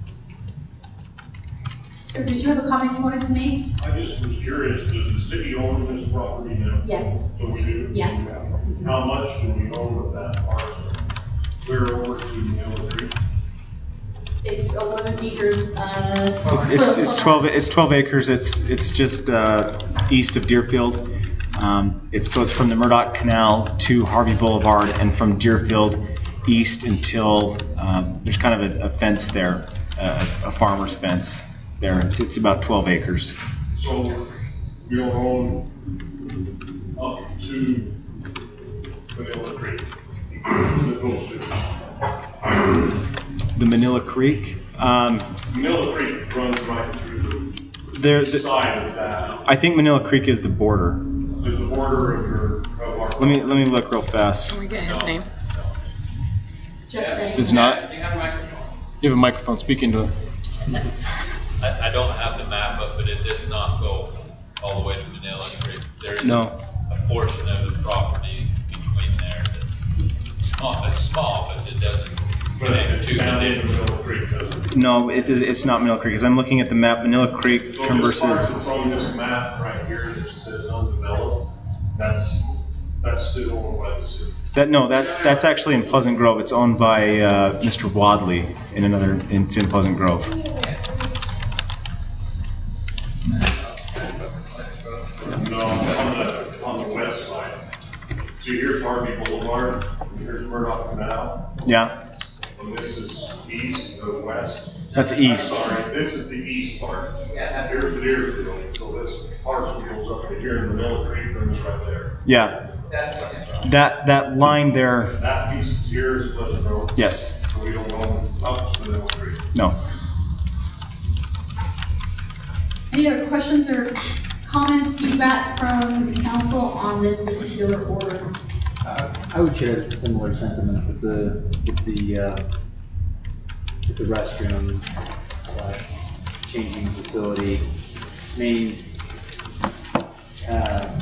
Sir, did you have a comment you wanted to make? I just was curious, does the city own this property now? Yes. So we do? Yes. How much do we own of that parcel? Clear over to military? It's eleven acres, uh. It's, it's twelve, it's twelve acres, it's, it's just, uh, east of Deerfield. Um, it's, so it's from the Murdoch Canal to Harvey Boulevard and from Deerfield east until, um, there's kind of a, a fence there, a, a farmer's fence there. It's, it's about twelve acres. So we don't own up to Manila Creek, that goes to. The Manila Creek, um, Manila Creek runs right through there, the side of that. I think Manila Creek is the border. Is the border of your, of our. Let me, let me look real fast. Can we get his name? Jeff saying. Is not? You have a microphone. You have a microphone, speak into it. I, I don't have the map, but, but it does not go all the way to Manila Creek. There is No. a, a portion of the property between there that's small, it's small, but it doesn't But connect it's to down the in Manila Creek, doesn't it? No, it is, it's not Manila Creek. As I'm looking at the map, Manila Creek So traverses. this parcel from this map right here that says undeveloped, that's, that's still owned by the city. That no, that's that's actually in Pleasant Grove. It's owned by uh, Mister Wadley in another. It's in Pleasant Grove. No, on the, on the west side. So here's Harvey Boulevard, and here's Murdoch Canal, Yeah, and this is east or west. that's east. Sorry, this is the east part. Yeah, that's. Here's the Deerfield, so this parcel goes up to here, and the Manila Creek runs right there. Yeah, That's Pleasant Grove. that that line there. That piece here is Pleasant Grove. Yes. So we don't own up to Manila Creek. No. Any other questions or comments, feedback from council on this particular order? Uh, I would share similar sentiments with the, with the, uh, with the restroom slash changing facility. I mean, uh,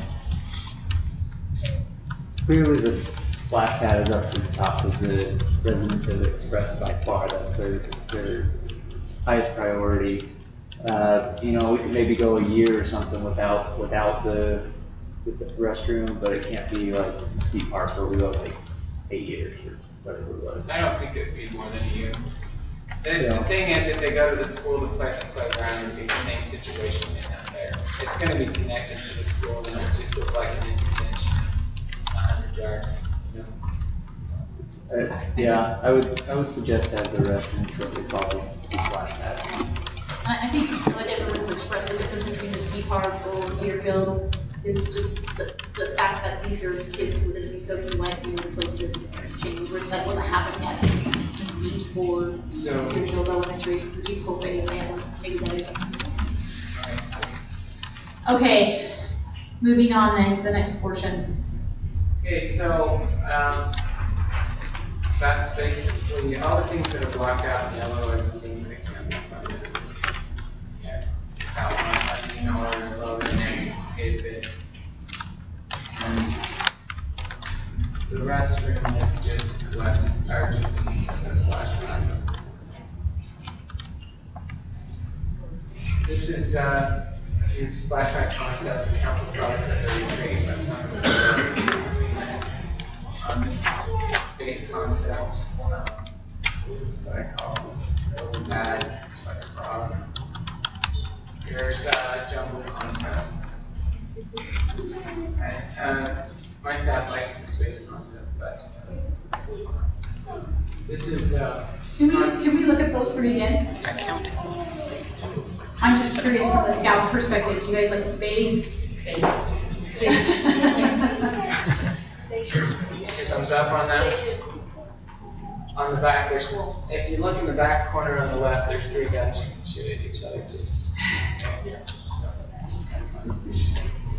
clearly this splash pad is up to the top because the residents have expressed by far that's their, their highest priority. Uh, you know, we could maybe go a year or something without, without the, with the restroom, but it can't be like Mesquite Park where we go like eight years or whatever it was. I don't think it'd be more than a year. The, Yeah. the thing is, if they go to the school to play at the playground, it'd be the same situation they have there. It's gonna be connected to the school, and it'll just look like an extension, a hundred yards, you know? So, Uh, yeah, I would, I would suggest have the restroom shortly follow the splash pad. I, I think, like everyone's expressed, the difference between the ski park or Deerfield is just the, the fact that these are kids who are gonna be soaking wet and replaced it to change, which that wasn't happening at Mesquite or So- Deerfield Elementary. You hope anyway, I don't, maybe that isn't. alright. Okay, moving on then to the next portion. Okay, so, um, that's basically, all the things that are blocked out in yellow are the things that can be funded. Yeah, without funding or lower than anticipated bid. And the restroom is just west, or just east of the slash pad. This is, uh, a few splashback concepts, the council saw this at the retreat, but some of the residents haven't seen this. Um, this is base concept, um, this is what I call really bad, it's like a frog. Here's, uh, jumble concept. Right, uh, my staff likes the space concept best. This is, uh. Can we, can we look at those three again? I count I'm just curious from the scouts' perspective, do you guys like space? Space. Space. Thumbs up on that. On the back, there's, if you look in the back corner on the left, there's three guns you can shoot at each other too. Yeah. So that's kind of fun.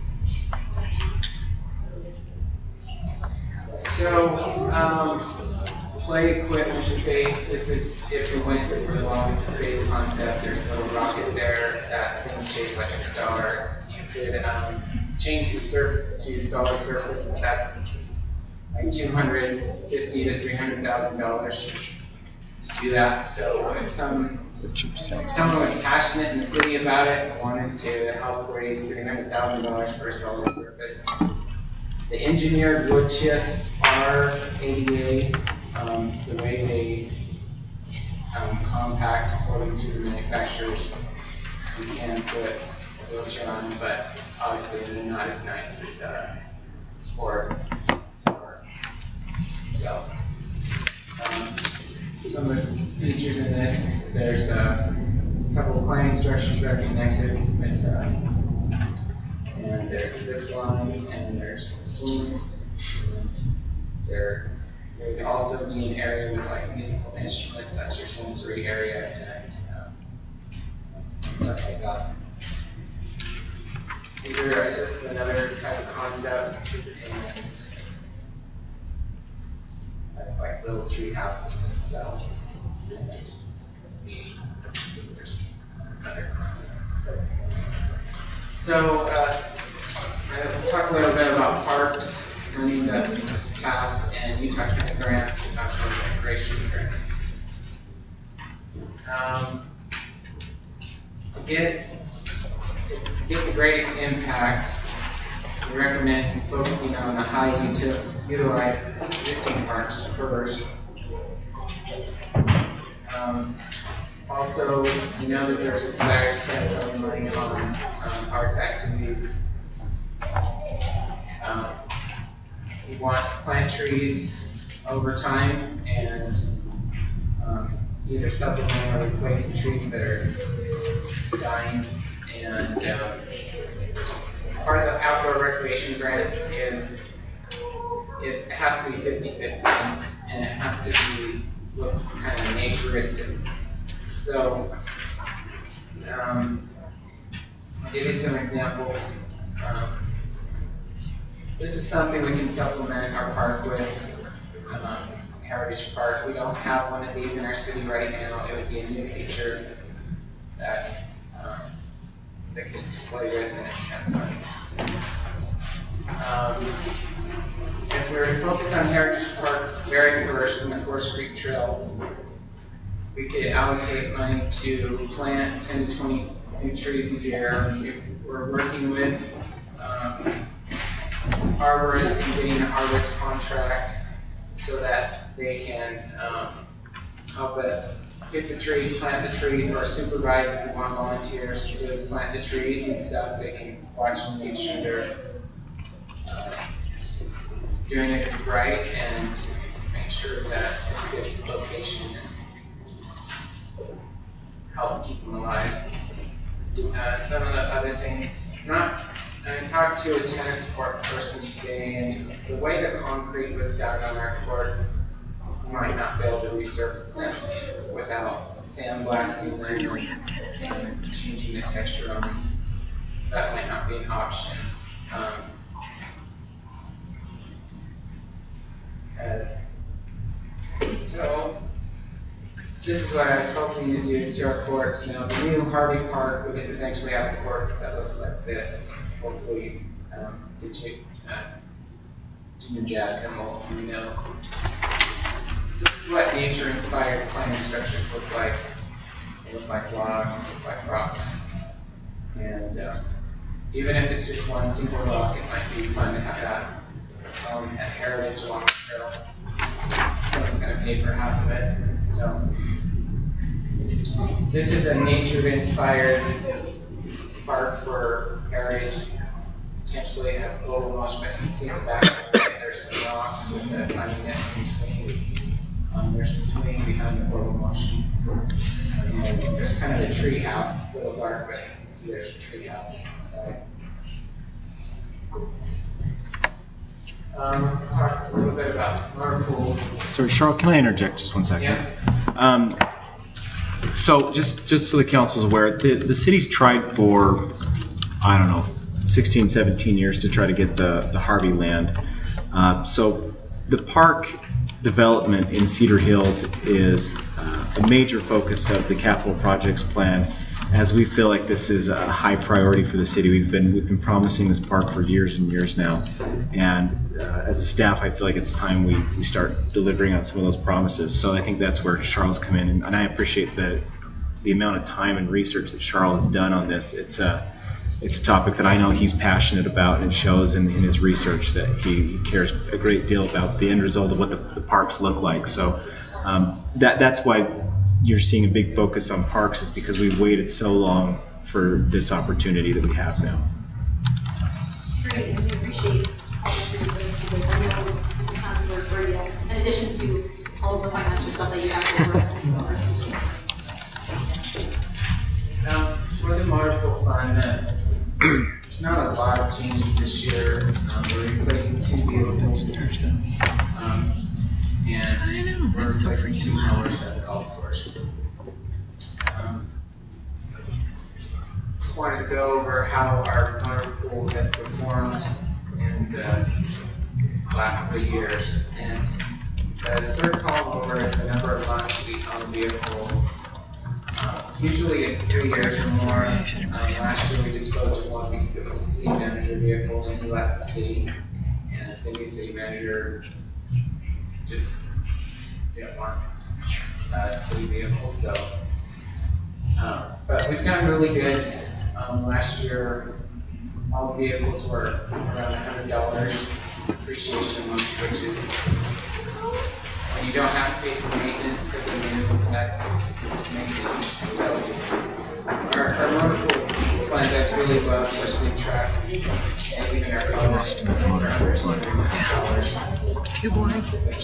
So, um, play equipment space. This is if we went along with the space concept. There's a little rocket there. That thing's shaped like a star. You could um, change the surface to solid surface, but that's like two hundred fifty to three hundred thousand dollars to do that. So if some someone was passionate in the city about it, wanted to help raise three hundred thousand dollars for a solid surface. The engineered wood chips are A D A. Um, the way they um, compact according to the manufacturers, you can put a wheelchair on, but obviously they're not as nice as uh, Ford. So, um, some of the features in this, there's a couple of climbing structures that are connected with, uh, and there's a zip line, and there's swings, and there, there would also be an area with like musical instruments, that's your sensory area, and um, stuff like that. These are, this is another type of concept, and that's like little tree houses and stuff. And there's another concept. So, uh, I'll talk a little bit about parks, money that we just passed, and Utah County grants, about recreation grants. Um, to get to get the greatest impact, we recommend focusing on the high util utilized existing parks first. Um, also, you know that there's a desire to spend some money on um, arts activities. Um, we want to plant trees over time and um, either supplement or replace some trees that are dying. And um, part of the outdoor recreation grant is it has to be fifty fifty, and it has to be look kind of naturistic. So, um, I'll give you some examples. Um, this is something we can supplement our park with. Um, Heritage Park. We don't have one of these in our city right now. It would be a new feature that um, the kids can play with, and it's kind of fun. Um, if we were to focus on Heritage Park very first in the Forest Creek Trail, we could allocate money to plant ten to twenty new trees a year. We're working with um, arborists and getting an arborist contract so that they can um, help us pick the trees, plant the trees, or supervise if we want volunteers to plant the trees and stuff. They can watch and make sure they're uh, doing it right and make sure that it's a good location and help keep them alive. Uh, some of the other things, not, I talked to a tennis court person today, and the way the concrete was done on our courts, we might not be able to resurface them without sandblasting them and changing the texture on them. So that might not be an option. Um, uh, so, this is what I was hoping to do to our courts. Now, the new Harvey Park would eventually have a court that looks like this. Hopefully, um, the uh, junior jazz symbol, you know. This is what nature-inspired climbing structures look like. They look like logs, they look like rocks. And um, even if it's just one single rock, it might be fun to have that um, at Heritage along the trail. Someone's going to pay for half of it. So, this is a nature-inspired park for Heritage. Potentially it has global mulch, but you can see in the back there's some rocks with the climbing net in between. Um, there's a swing behind the global mulch. And there's there's kind of the tree house, it's a little dark, but you can see there's a tree house on the side. Um, let's talk a little bit about motor pool. Sorry, Charles, can I interject just one second? Yeah. Um, so just, just so the council's aware, the, the city's tried for, I don't know, sixteen, seventeen years to try to get the, the Harvey land. Uh, so the park development in Cedar Hills is uh, a major focus of the capital projects plan, as we feel like this is a high priority for the city. We've been we've been promising this park for years and years now, and uh, as a staff, I feel like it's time we, we start delivering on some of those promises. So I think that's where Charles come in, and, and I appreciate the the amount of time and research that Charles has done on this. It's a it's a topic that I know he's passionate about, and it shows in, in his research that he, he cares a great deal about the end result of what the, the parks look like. So um, that that's why you're seeing a big focus on parks, is because we've waited so long for this opportunity that we have now. Great, and we appreciate all of your doing for this. I know it's it's a ton of work for you, in addition to all of the financial stuff that you have to work on. So I appreciate it. Um, for the motor pool fund, uh, there's not a lot of changes this year. Um, we're replacing two vehicles. Um, and we're replacing two mowers at the golf course. Um, just wanted to go over how our motor pool has performed in the last three years. And the third column over is the number of months we own a vehicle. Um, usually it's three years or more. Um, last year we disposed of one because it was a city manager vehicle and he left the city. And the new city manager just didn't want a city vehicle. So, um, but we've gotten really good. Um, last year, all the vehicles were around one hundred dollars depreciation, which is when you don't have to pay for maintenance because they're new. That's amazing. So our, our motor pool fund does really well, especially trucks and even our cars. Too boring.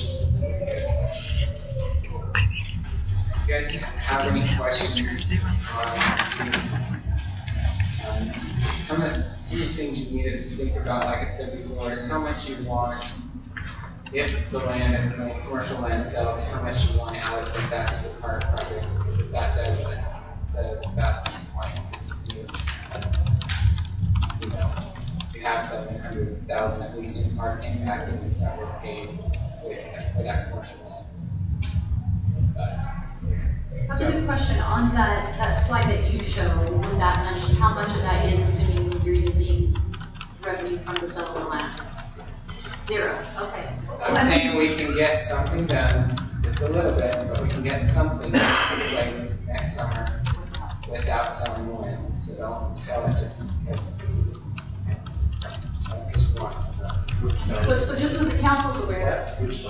If you guys have any questions on these, um, some of the, some of the things you need to think about, like I said before, is how much you want, if the land and the commercial land sells, how much you want to allocate that to the park project, because if that does, then the bathroom point is new. You know, you have seven hundred thousand at least in park impact fees that were paid with, for that commercial land. But, That's a good question. On that, that slide that you show with that money, how much of that is assuming you're using revenue from the sale of the land? Zero, okay. I'm saying we can get something done, just a little bit, but we can get something in place next summer without selling the land. So don't sell it just because it's, sell it because you want to. So, so just so the council's aware,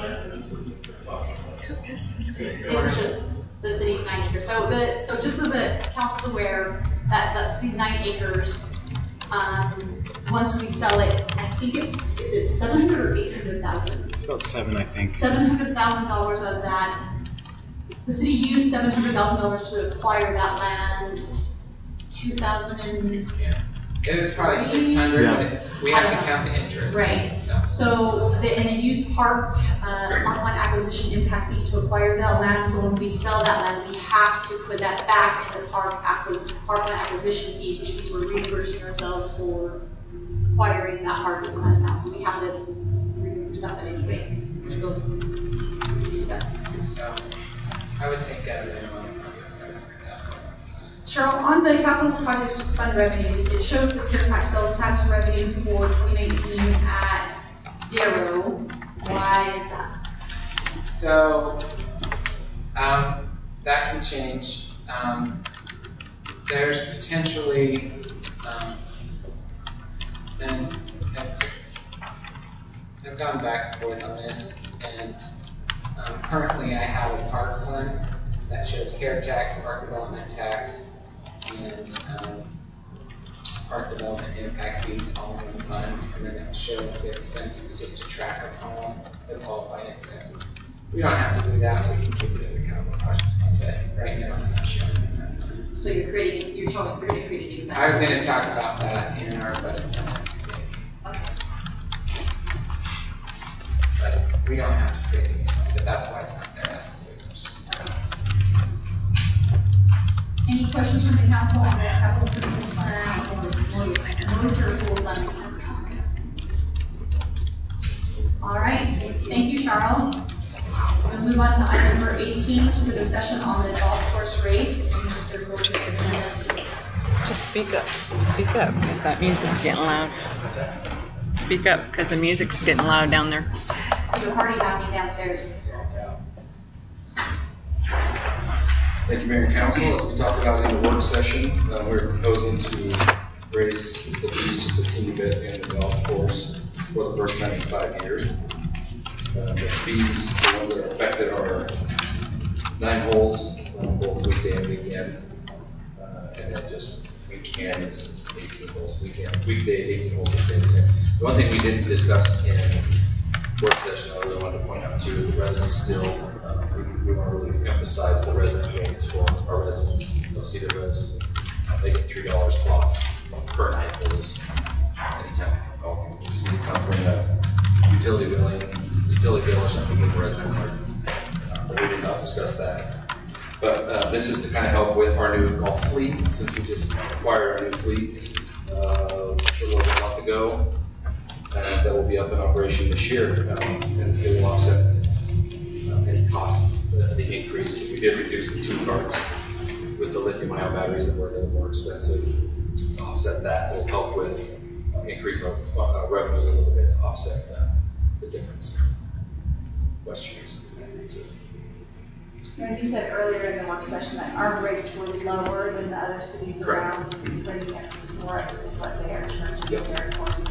This is great. it's just the city's nine acres. So the, so just so the council's aware that the city's nine acres, um, once we sell it, I think it's, is it seven hundred or eight hundred thousand? It's about seven, I think. Seven hundred thousand dollars of that, the city used seven hundred thousand dollars to acquire that land, two thousand and. Yeah. It was probably six hundred, Yeah. but it's, we have to count the interest. Right, So, so, the- and then use park, uh, on one acquisition impact fees to acquire that land, so when we sell that land, we have to put that back in the park acquisition, park and acquisition fees, which means we're reimbursing ourselves for acquiring that hard land now, so we have to reimburse that anyway, which goes, use that. so I would think at a minimum, probably seven hundred thousand. Cheryl, on the capital projects fund revenues, it shows the pure tax sales tax revenue for twenty nineteen at zero. Why is that? So, um, that can change. Um, there's potentially, um, and I've, I've gone back and forth on this, and um, currently I have a park fund that shows care tax, park development tax, and um, park development impact fees all in one fund, and then it shows the expenses just to track of all the qualified expenses. We don't have to do that, we can keep it in the capital projects fund, but right now it's not showing in that fund. So you're creating, you're showing, you're gonna create a new fence. I was gonna talk about that in our budget finance committee, Okay. but we don't have to create it, but that's why it's not there, that's the question. Any questions from the council on the capital improvements plan or motor pool fund? All right, thank you, Charles. We'll move on to item number eighteen, which is a discussion on the golf course rate, and Mister Gordon is going to. Just speak up, speak up, because that music's getting loud. Speak up, because the music's getting loud down there. There's a party happening downstairs. Thank you, Mayor and Council. As we talked about in the work session, uh, we're proposing to raise the fees just a teeny bit in the golf course for the first time in five years. Uh, the fees, the ones that are affected are nine holes, um, both weekday and weekend. Uh, and then just weekends, eighteen holes, weekend, weekday, eighteen holes, will stay the same. The one thing we didn't discuss in work session I really wanted to point out too is the residents still, uh, we, we want to really emphasize the resident rates for our residents of Cedar Hills. Uh, they get three dollars off per nine holes anytime they come golfing. You just need to come bring a utility billing, utility bill or something with the resident card. Uh, but we did not discuss that. But uh, this is to kind of help with our new golf fleet, since we just acquired our new fleet uh, a little over a month ago. Uh, that will be up in operation this year, um, and it will offset uh, any costs, the, the increase. We did reduce the two carts with the lithium-ion batteries that were a little more expensive. To offset that, it'll help with uh, increase of uh, revenues a little bit to offset the, the difference. Questions? And you said earlier in the work session that our rates were lower than the other cities Correct. around, so this is bringing us more up to what they are charging Yep. their courses.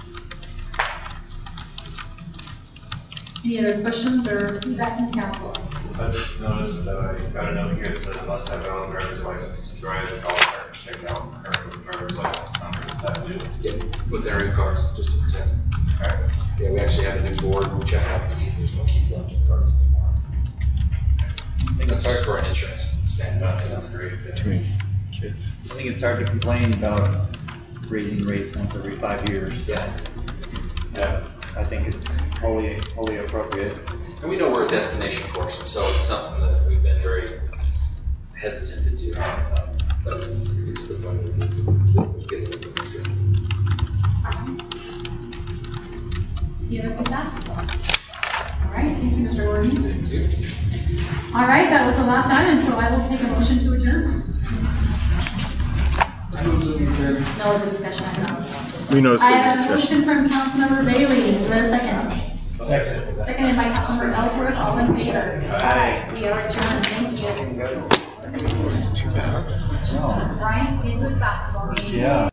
Any other questions or feedback from council? I just noticed that I got a note here that said it must have valid driver's license to drive the golf cart. Check out current driver's license number. Does that do? Yeah, with their new carts, just to protect. Alright. Yeah, we actually have a new board, we check out keys, there's no keys left in carts anymore. I think that's hard for an insurance standpoint. That sounds great. Too many kids. I think it's hard to complain about raising rates once every five years. Yeah. Yeah, I think it's wholly, wholly appropriate. And we know we're a destination course, so it's something that we've been very hesitant to do. Um, But it's, it's the point we need to get a little bit more. Any other feedback? All right, thank you, Mister Gordon. Thank you. All right, that was the last item, so I will take a motion to adjourn. I move that we adjourn. No, it's a discussion item. We know it's I a have a discussion. motion from Councilmember Bailey. Do I have a second? Second. Seconded by Councilmember Ellsworth. All in favor? Aye. We are adjourned. Thank you. Too bad. Brian, it was basketball game. Yeah.